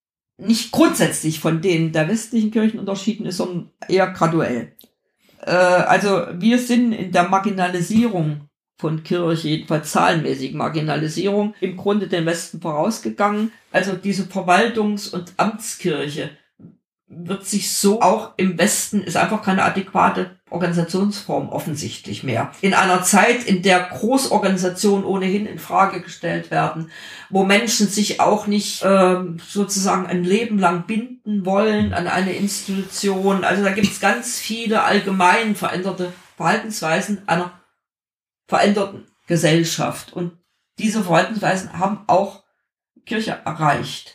nicht grundsätzlich von denen der westlichen Kirchen unterschieden ist, sondern eher graduell. Äh, also wir sind in der Marginalisierung von Kirche, jedenfalls zahlenmäßig Marginalisierung, im Grunde dem Westen vorausgegangen. Also diese Verwaltungs- und Amtskirche wird sich so auch im Westen, ist einfach keine adäquate Organisationsform offensichtlich mehr. In einer Zeit, in der Großorganisationen ohnehin in Frage gestellt werden, wo Menschen sich auch nicht ähm, sozusagen ein Leben lang binden wollen an eine Institution. Also da gibt es ganz viele allgemein veränderte Verhaltensweisen einer veränderten Gesellschaft. Und diese Verhaltensweisen haben auch Kirche erreicht.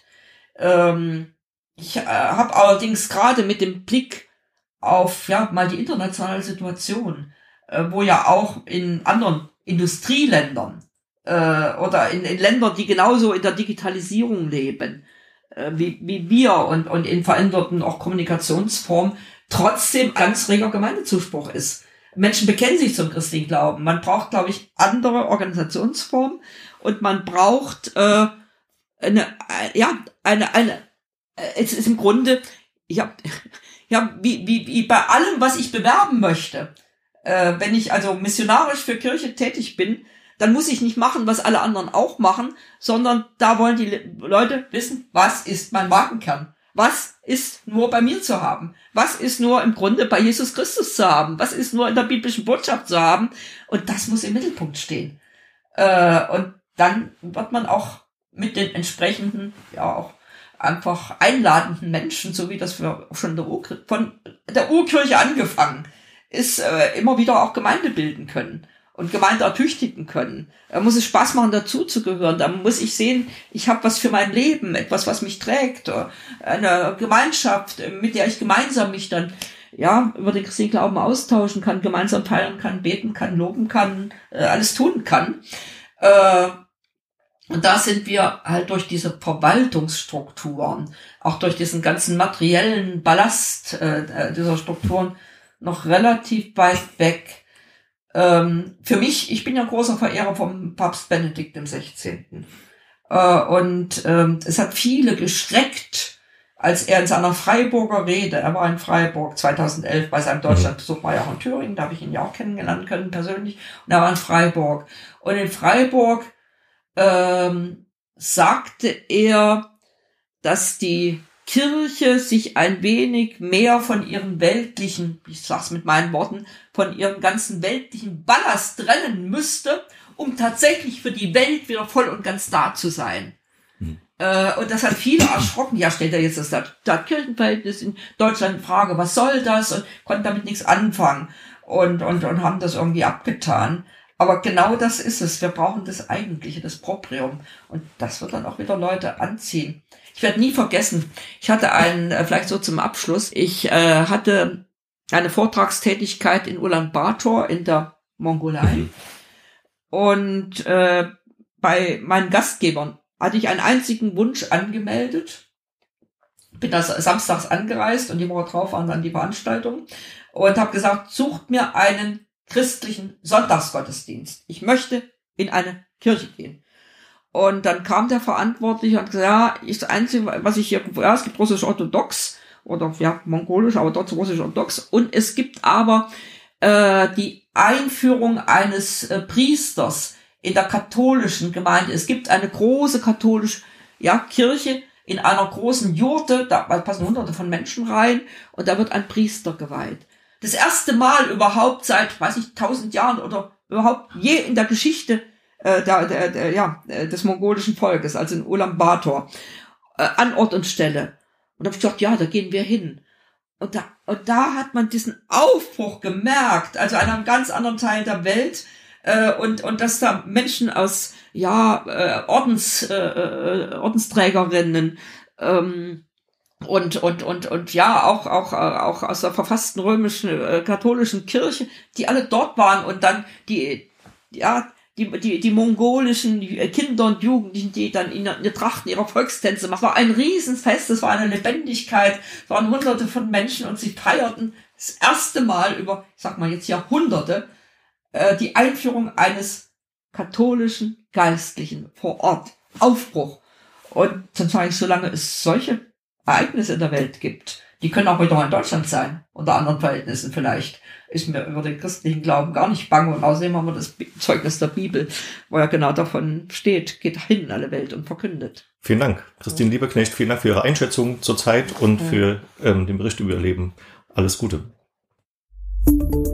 Ähm, Ich äh, habe allerdings gerade mit dem Blick auf ja mal die internationale Situation, äh, wo ja auch in anderen Industrieländern äh, oder in, in Ländern, die genauso in der Digitalisierung leben, äh, wie, wie wir und, und in veränderten auch Kommunikationsformen, trotzdem ganz reger Gemeindezuspruch ist. Menschen bekennen sich zum christlichen Glauben. Man braucht, glaube ich, andere Organisationsformen und man braucht äh, eine, ja, eine, eine es ist im Grunde, ich habe, ja, wie, wie, wie bei allem, was ich bewerben möchte, äh, wenn ich also missionarisch für Kirche tätig bin, dann muss ich nicht machen, was alle anderen auch machen, sondern da wollen die Leute wissen, was ist mein Markenkern? Was ist nur bei mir zu haben? Was ist nur im Grunde bei Jesus Christus zu haben? Was ist nur in der biblischen Botschaft zu haben? Und das muss im Mittelpunkt stehen. Äh, und dann wird man auch mit den entsprechenden, ja auch einfach einladenden Menschen, so wie das wir schon der Ur- von der Urkirche angefangen ist, äh, immer wieder auch Gemeinde bilden können und Gemeinde ertüchtigen können. Da muss es Spaß machen, dazuzugehören. Da muss ich sehen, ich habe was für mein Leben, etwas, was mich trägt, eine Gemeinschaft, mit der ich gemeinsam mich dann ja über den christlichen Glauben austauschen kann, gemeinsam feiern kann, beten kann, loben kann, äh, alles tun kann. Äh, Und da sind wir halt durch diese Verwaltungsstrukturen, auch durch diesen ganzen materiellen Ballast äh, dieser Strukturen noch relativ weit weg. Ähm, für mich, ich bin ja großer Verehrer vom Papst Benedikt dem Sechzehnten. Äh, und ähm, es hat viele geschreckt, als er in seiner Freiburger Rede, er war in Freiburg zweitausendelf bei seinem Deutschlandbesuch, war ja auch in Thüringen, da habe ich ihn ja auch kennengelernt können persönlich, und er war in Freiburg. Und in Freiburg Ähm, sagte er, dass die Kirche sich ein wenig mehr von ihren weltlichen, ich sag's mit meinen Worten, von ihrem ganzen weltlichen Ballast trennen müsste, um tatsächlich für die Welt wieder voll und ganz da zu sein. Mhm. Äh, und das hat viele erschrocken. Ja, stellt er jetzt das Staat-Kirchen-Verhältnis in Deutschland in Frage, was soll das? Und konnten damit nichts anfangen und, und, und haben das irgendwie abgetan. Aber genau das ist es. Wir brauchen das Eigentliche, das Proprium. Und das wird dann auch wieder Leute anziehen. Ich werde nie vergessen, ich hatte einen, vielleicht so zum Abschluss, ich äh, hatte eine Vortragstätigkeit in Ulaanbaatar in der Mongolei. Mhm. Und äh, bei meinen Gastgebern hatte ich einen einzigen Wunsch angemeldet. Bin da samstags angereist und die Woche drauf waren dann die Veranstaltungen. Und habe gesagt, sucht mir einen christlichen Sonntagsgottesdienst. Ich möchte in eine Kirche gehen. Und dann kam der Verantwortliche und gesagt, ja, ist das Einzige, was ich hier, ja, es gibt russisch-orthodox oder ja, mongolisch, aber dort russisch-orthodox. Und es gibt aber äh, die Einführung eines äh, Priesters in der katholischen Gemeinde. Es gibt eine große katholische ja, Kirche in einer großen Jurte, da passen hunderte von Menschen rein und da wird ein Priester geweiht. Das erste Mal überhaupt seit, weiß ich, tausend Jahren oder überhaupt je in der Geschichte äh, der, der, der, ja, des mongolischen Volkes, also in Ulaanbaatar, äh, an Ort und Stelle. Und da habe ich gedacht, ja, da gehen wir hin. Und da, und da hat man diesen Aufbruch gemerkt, also an einem ganz anderen Teil der Welt, äh, und, und dass da Menschen aus, ja, äh, Ordens, äh, Ordensträgerinnen, ähm, und und und und ja auch auch auch aus der verfassten römischen äh, katholischen Kirche, die alle dort waren und dann die ja die, die, die mongolischen Kinder und Jugendlichen, die dann in der Trachten ihrer Volkstänze machen. Es war ein Riesenfest, es war eine Lebendigkeit, es waren hunderte von Menschen und sie feierten das erste Mal über, ich sag mal jetzt Jahrhunderte, äh, die Einführung eines katholischen Geistlichen vor Ort. Aufbruch. Und dann sage ich, solange es solche Ereignisse in der Welt gibt, die können auch wieder mal in Deutschland sein, unter anderen Verhältnissen vielleicht, ist mir über den christlichen Glauben gar nicht bang. Und außerdem haben wir das Zeugnis der Bibel, wo ja genau davon steht, geht hin in alle Welt und verkündet. Vielen Dank, Christine Lieberknecht, vielen Dank für Ihre Einschätzung zur Zeit und für ähm, den Bericht über Ihr Leben. Alles Gute.